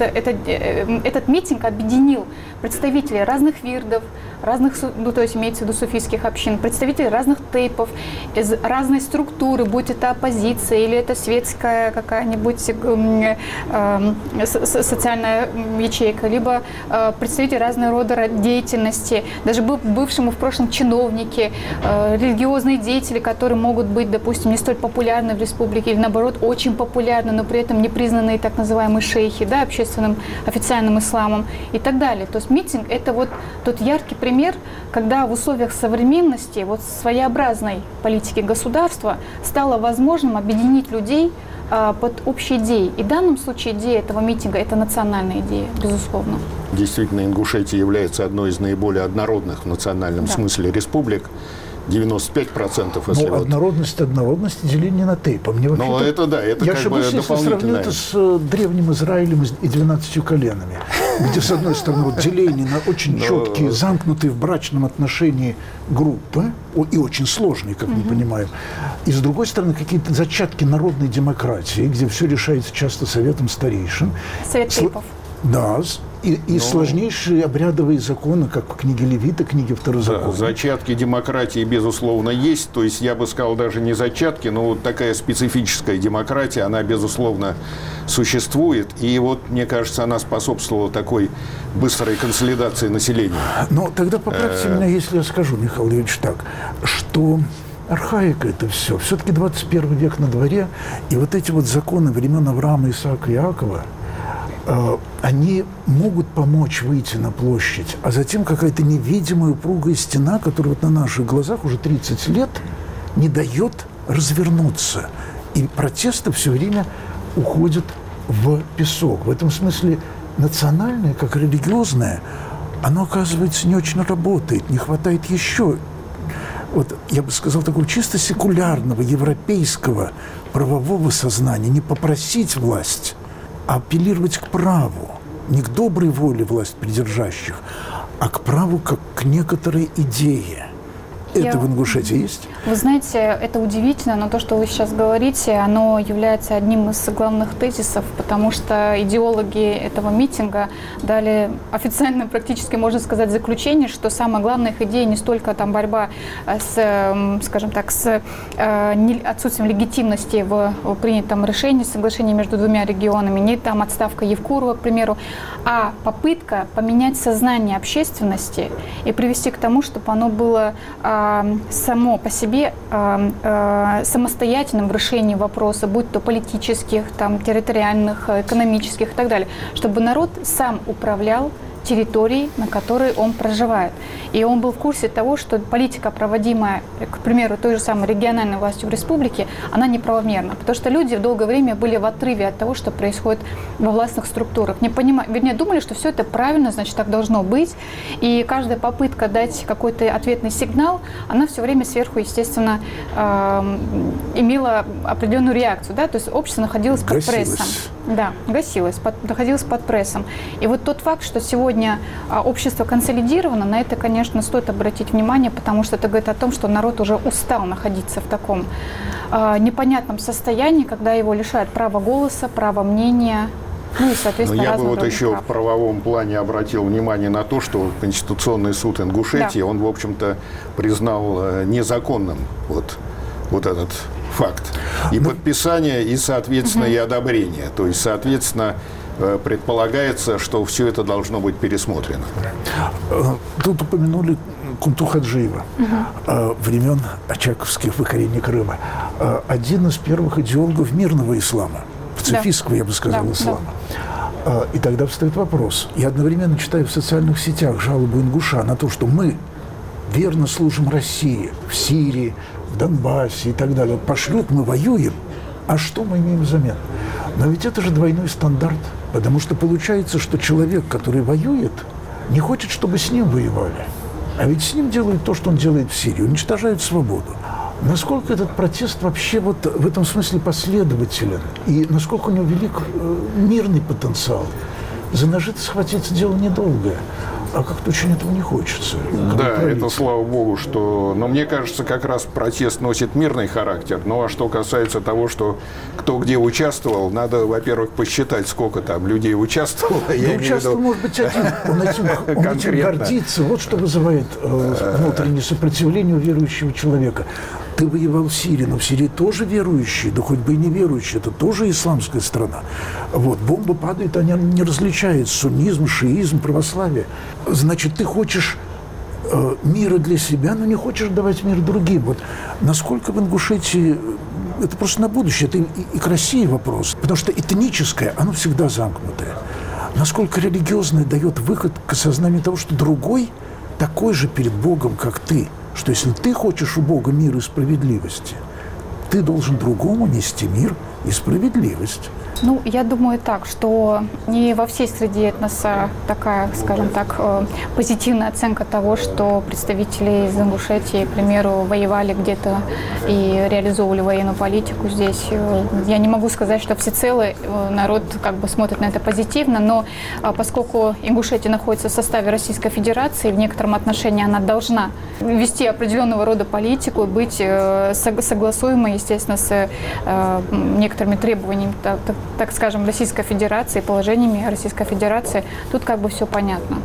Этот митинг объединил представителей разных вирдов, разных, ну, то есть имеется в виду суфийских общин, представителей разных тейпов, из разной структуры, будь это оппозиция или это светская какая-нибудь социальная ячейка, либо представители разного рода деятельности, даже бывшему в прошлом чиновники, религиозные деятели, которые могут быть, допустим, не столь популярны в республике или, наоборот, очень популярны, но при этом не признанные так называемые шейхи, да, общественным официальным исламом и так далее. То есть митинг – это вот тот яркий пример, когда в условиях современности, вот своеобразной политики государства стало возможным объединить людей под общей идеей. И в данном случае идея этого митинга – это национальная идея, безусловно. Действительно, Ингушетия является одной из наиболее однородных в национальном смысле республик. 95%, если вот. Однородность деление на тейпа. Мне вообще это да, это я как бы дополнительное. Я сравню это с древним Израилем и 12 коленами, где, с одной стороны, вот деление на очень четкие, замкнутые в брачном отношении группы, и очень сложные, как мы понимаем, и, с другой стороны, какие-то зачатки народной демократии, где все решается часто советом старейшин. Совет тейпов. Да, и сложнейшие обрядовые законы, как в книге Левита, книге Второзакония. Да, зачатки демократии, безусловно, есть. То есть, я бы сказал, даже не зачатки, но вот такая специфическая демократия, она, безусловно, существует. И вот, мне кажется, она способствовала такой быстрой консолидации населения. Но тогда поправьте меня, если я скажу, Михаил Юрьевич, так, что архаика это все. Все-таки 21 век на дворе, и вот эти вот законы времен Авраама, Исаака и Иакова, они могут помочь выйти на площадь, а затем какая-то невидимая упругая стена, которая вот на наших глазах уже 30 лет не дает развернуться. И протесты все время уходят в песок. В этом смысле национальное, как религиозное, оно, оказывается, не очень работает. Не хватает еще, вот я бы сказал, такого чисто секулярного, европейского правового сознания. Не попросить власть, а апеллировать к праву, не к доброй воле власть придержащих, а к праву как к некоторой идее. Это в Ингушетии есть? Вы знаете, это удивительно, но то, что вы сейчас говорите, оно является одним из главных тезисов, потому что идеологи этого митинга дали официально, практически можно сказать, заключение, что самая главная их идея не столько там борьба с, скажем так, с отсутствием легитимности в принятом решении, соглашении между двумя регионами, не там отставка Евкурова, к примеру, а попытка поменять сознание общественности и привести к тому, чтобы оно было само по себе самостоятельным в решении вопроса, будь то политических, там, территориальных, экономических и так далее, чтобы народ сам управлял территории, на которой он проживает. И он был в курсе того, что политика, проводимая, к примеру, той же самой региональной властью в республике, она неправомерна. Потому что люди в долгое время были в отрыве от того, что происходит во властных структурах. Вернее, думали, что все это правильно, значит, так должно быть. И каждая попытка дать какой-то ответный сигнал, она все время сверху, естественно, имела определенную реакцию. Да? То есть общество находилось под прессом. Да, гасилось, находилось под прессом. И вот тот факт, что сегодня общество консолидировано, на это, конечно, стоит обратить внимание, потому что это говорит о том, что народ уже устал находиться в таком непонятном состоянии, когда его лишают права голоса, права мнения. Ну и, соответственно, я бы вот еще прав. в правовом плане обратил внимание на то, что Конституционный суд Ингушетии, он, в общем-то, признал незаконным вот этот факт. И подписание, и, соответственно, и одобрение. То есть, соответственно, предполагается, что все это должно быть пересмотрено. Тут упомянули Кунту Хаджиева, времен очаковских покорений Крыма. Один из первых идеологов мирного ислама, пацифистского, я бы сказал, ислама. И тогда встает вопрос. Я одновременно читаю в социальных сетях жалобу ингуша на то, что мы верно служим России в Сирии, в Донбассе и так далее. Пошлют, мы воюем, а что мы имеем взамен? Но ведь это же двойной стандарт, потому что получается, что человек, который воюет, не хочет, чтобы с ним воевали. А ведь с ним делают то, что он делает в Сирии, уничтожают свободу. Насколько этот протест вообще вот в этом смысле последователен? И насколько у него велик мирный потенциал? За ножи-то схватиться дело недолгое. А как-то очень этого не хочется. Да, это слава богу, что... Но мне кажется, как раз протест носит мирный характер. Ну, а что касается того, что кто где участвовал, надо, во-первых, посчитать, сколько там людей участвовало. Да, участвовал, может быть, один. Он этим гордится. Вот что вызывает внутреннее сопротивление у верующего человека. Ты воевал в Сирии, но в Сирии тоже верующие, да хоть бы и не верующие, это тоже исламская страна. Вот, бомба падает, она не различает суннизм, шиизм, православие. Значит, ты хочешь мира для себя, но не хочешь давать мир другим. Вот насколько в Ингушетии, это просто на будущее, это и к России вопрос, потому что этническое, оно всегда замкнутое. Насколько религиозное дает выход к осознанию того, что другой такой же перед Богом, как ты. Что если ты хочешь у Бога мира и справедливости, ты должен другому нести мир и справедливость. Ну, я думаю так, что не во всей среде этноса такая, скажем так, позитивная оценка того, что представители из Ингушетии, к примеру, воевали где-то и реализовывали военную политику здесь. Я не могу сказать, что всецело народ как бы смотрит на это позитивно, но поскольку Ингушетия находится в составе Российской Федерации, в некотором отношении она должна вести определенного рода политику, быть согласуемой, естественно, с некоторыми требованиями, так скажем, Российской Федерации, положениями Российской Федерации, тут как бы все понятно.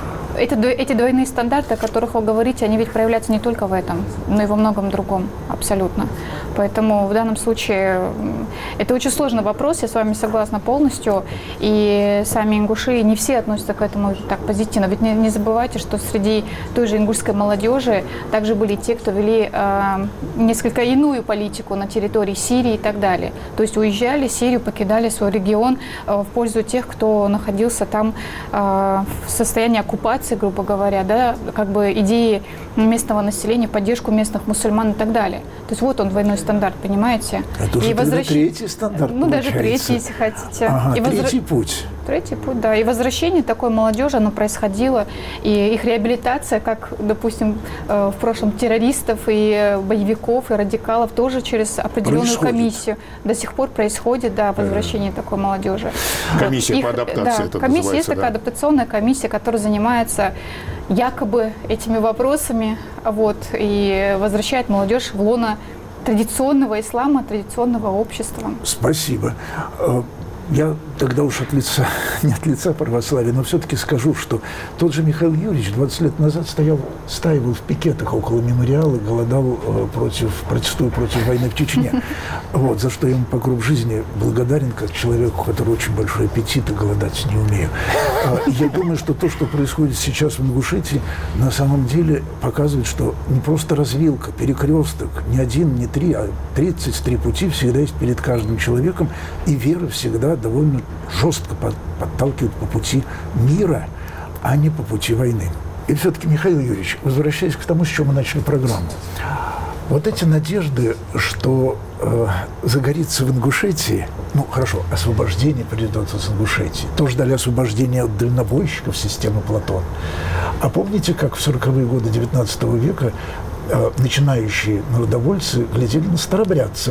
Эти двойные стандарты, о которых вы говорите, они ведь проявляются не только в этом, но и во многом другом, абсолютно. Поэтому в данном случае это очень сложный вопрос, я с вами согласна полностью. И сами ингуши, не все относятся к этому так позитивно. Ведь не забывайте, что среди той же ингушской молодежи также были те, кто вели несколько иную политику на территории Сирии и так далее. То есть уезжали в Сирию, покидали свой регион в пользу тех, кто находился там в состоянии оккупации, грубо говоря, да, как бы идеи местного населения, поддержку местных мусульман и так далее. То есть вот он, двойной стандарт, понимаете? Это уже третий стандарт, ну, даже третий, если хотите. Ага, третий путь. Третий путь, да. И возвращение такой молодежи, оно происходило. И их реабилитация, как, допустим, в прошлом террористов и боевиков, и радикалов, тоже через определенную комиссию до сих пор происходит, да, возвращение такой молодежи. Комиссия по адаптации это комиссия, есть называется, такая адаптационная комиссия, которая занимается якобы этими вопросами, вот, и возвращает молодежь в лоно традиционного ислама, традиционного общества. Спасибо. Я тогда уж не от лица православия, но все-таки скажу, что тот же Михаил Юрьевич 20 лет назад стаивал в пикетах около мемориала, голодал протестуя против войны в Чечне. Вот, за что я ему по гроб жизни благодарен, как человеку, который очень большой аппетит и голодать не умею. И я думаю, что то, что происходит сейчас в Ингушетии, на самом деле показывает, что не просто развилка, перекресток, не один, не три, а 33 пути всегда есть перед каждым человеком, и вера всегда довольно жестко подталкивает по пути мира, а не по пути войны. И все-таки, Михаил Юрьевич, возвращаясь к тому, с чего мы начали программу, вот эти надежды, что загорится в Ингушетии, ну, хорошо, освобождение придет из Ингушетии, тоже дали освобождение от дальнобойщиков системы Платон. А помните, как в 40-е годы XIX века начинающие народовольцы глядели на старобрядцев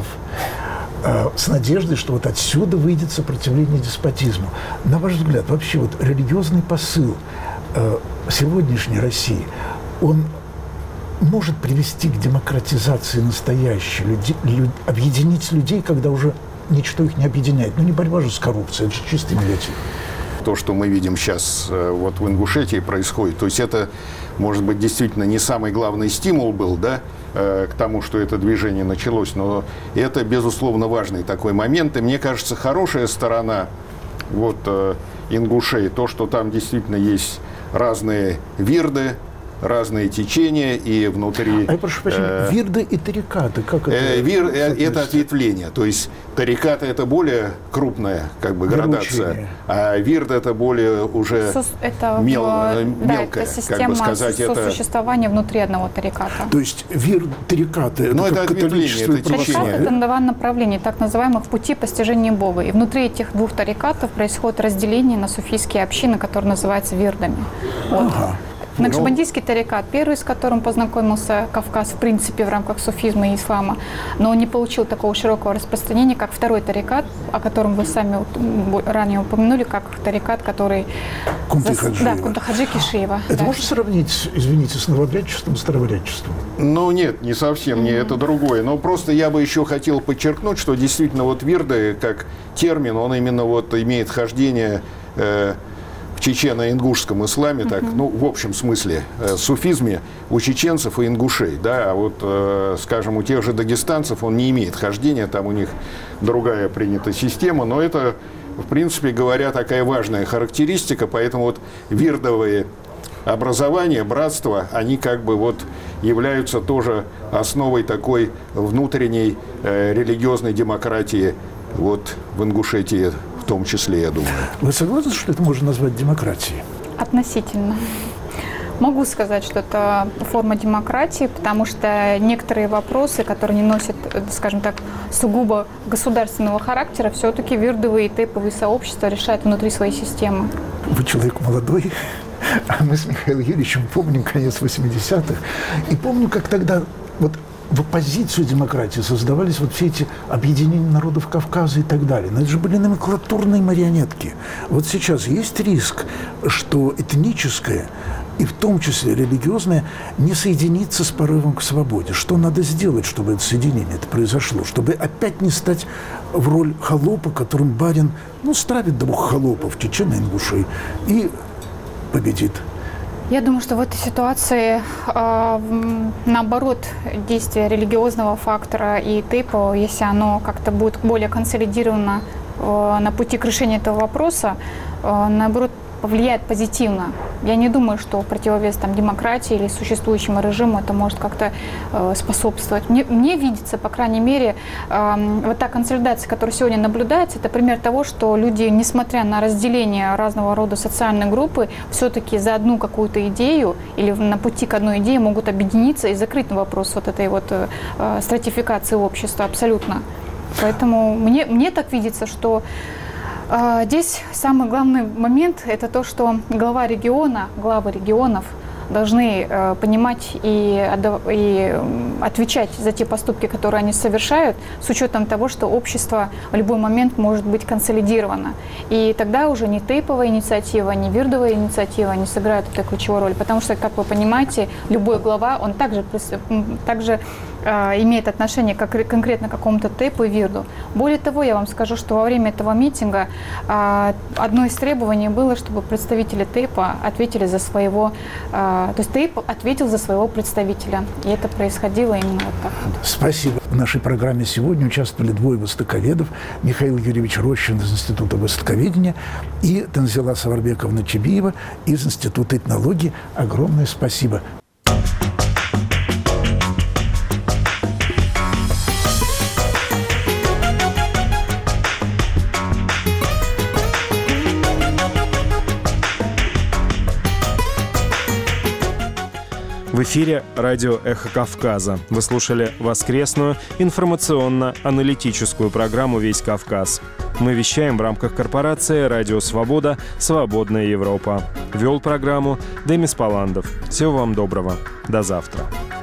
с надеждой, что вот отсюда выйдет сопротивление деспотизму. На ваш взгляд, вообще вот религиозный посыл сегодняшней России, он может привести к демократизации настоящей, объединить людей, когда уже ничто их не объединяет. Ну, не борьба же с коррупцией, это же чистый негатив. То, что мы видим сейчас вот в Ингушетии происходит, то есть это, может быть, действительно не самый главный стимул был, да, к тому, что это движение началось, но это, безусловно, важный такой момент. И мне кажется, хорошая сторона вот ингушей, то, что там действительно есть разные вирды, разные течения, и внутри... А я прошу прощения, вирды и тарикаты, как это? Это ответвление, то есть тарикаты – это более крупная как бы градация, а вирд – это более уже мелкая, это система сосуществования внутри одного тариката. То есть тарикаты – это ответвление, это течение. Тарикат – это два направления, так называемых пути постижения Бога. И внутри этих двух тарикатов происходит разделение на суфийские общины, которые называются вирдами. Вот. Накшбандийский тарикат, первый, с которым познакомился Кавказ, в принципе, в рамках суфизма и ислама, но он не получил такого широкого распространения, как второй тарикат, о котором вы сами ранее упомянули, как тарикат, который... Кунта-Хаджи Кишиева. Это можно сравнить, извините, с новобрядчеством и старобрядчеством? Ну, нет, не совсем, не это другое. Но просто я бы еще хотел подчеркнуть, что действительно вот вирды, как термин, он именно вот имеет хождение... в чечено-ингушском исламе, так, ну, в общем смысле, суфизме у чеченцев и ингушей, да, а вот, скажем, у тех же дагестанцев он не имеет хождения, там у них другая принята система, но это, в принципе говоря, такая важная характеристика, поэтому вот вирдовые образования, братства, они как бы вот являются тоже основой такой внутренней религиозной демократии вот в Ингушетии. В том числе, я думаю. Вы согласны, что это можно назвать демократией? Относительно. Могу сказать, что это форма демократии, потому что некоторые вопросы, которые не носят, скажем так, сугубо государственного характера, все-таки вирдовые и тэповые сообщества решают внутри своей системы. Вы человек молодой, а мы с Михаилом Юрьевичем помним конец 80-х. И помню, как тогда вот в оппозицию демократии создавались вот все эти объединения народов Кавказа и так далее. Но это же были номенклатурные марионетки. Вот сейчас есть риск, что этническое и в том числе религиозное не соединится с порывом к свободе. Что надо сделать, чтобы это соединение произошло? Чтобы опять не стать в роль холопа, которым барин, ну, стравит двух холопов, чечен и ингушей, и победит. Я думаю, что в этой ситуации, наоборот, действие религиозного фактора и тэпа, если оно как-то будет более консолидировано на пути к решению этого вопроса, наоборот, повлияет позитивно. Я не думаю, что противовес там, демократии или существующему режиму это может как-то способствовать. Мне видится, по крайней мере, вот та консолидация, которая сегодня наблюдается, это пример того, что люди, несмотря на разделение разного рода социальной группы, все-таки за одну какую-то идею или на пути к одной идее могут объединиться и закрыть вопрос вот этой вот стратификации общества абсолютно. Поэтому мне так видится, что здесь самый главный момент – это то, что главы регионов должны понимать и отвечать за те поступки, которые они совершают, с учетом того, что общество в любой момент может быть консолидировано. И тогда уже ни тейповая инициатива, ни вирдовая инициатива не сыграют эту ключевую роль, потому что, как вы понимаете, любой глава, он также имеет отношение конкретно к какому-то тейпу и вирду. Более того, я вам скажу, что во время этого митинга одно из требований было, чтобы представители тейпа ответили за своего, то есть тейп ответил за своего представителя. И это происходило именно вот так. Спасибо. В нашей программе сегодня участвовали двое востоковедов: Михаил Юрьевич Рощин из Института востоковедения и Танзила Саварбековна Чебиева из Института этнологии. Огромное спасибо. В эфире радио «Эхо Кавказа». Вы слушали воскресную информационно-аналитическую программу «Весь Кавказ». Мы вещаем в рамках корпорации «Радио Свобода. Свободная Европа». Вел программу Демис Паландов. Всего вам доброго. До завтра.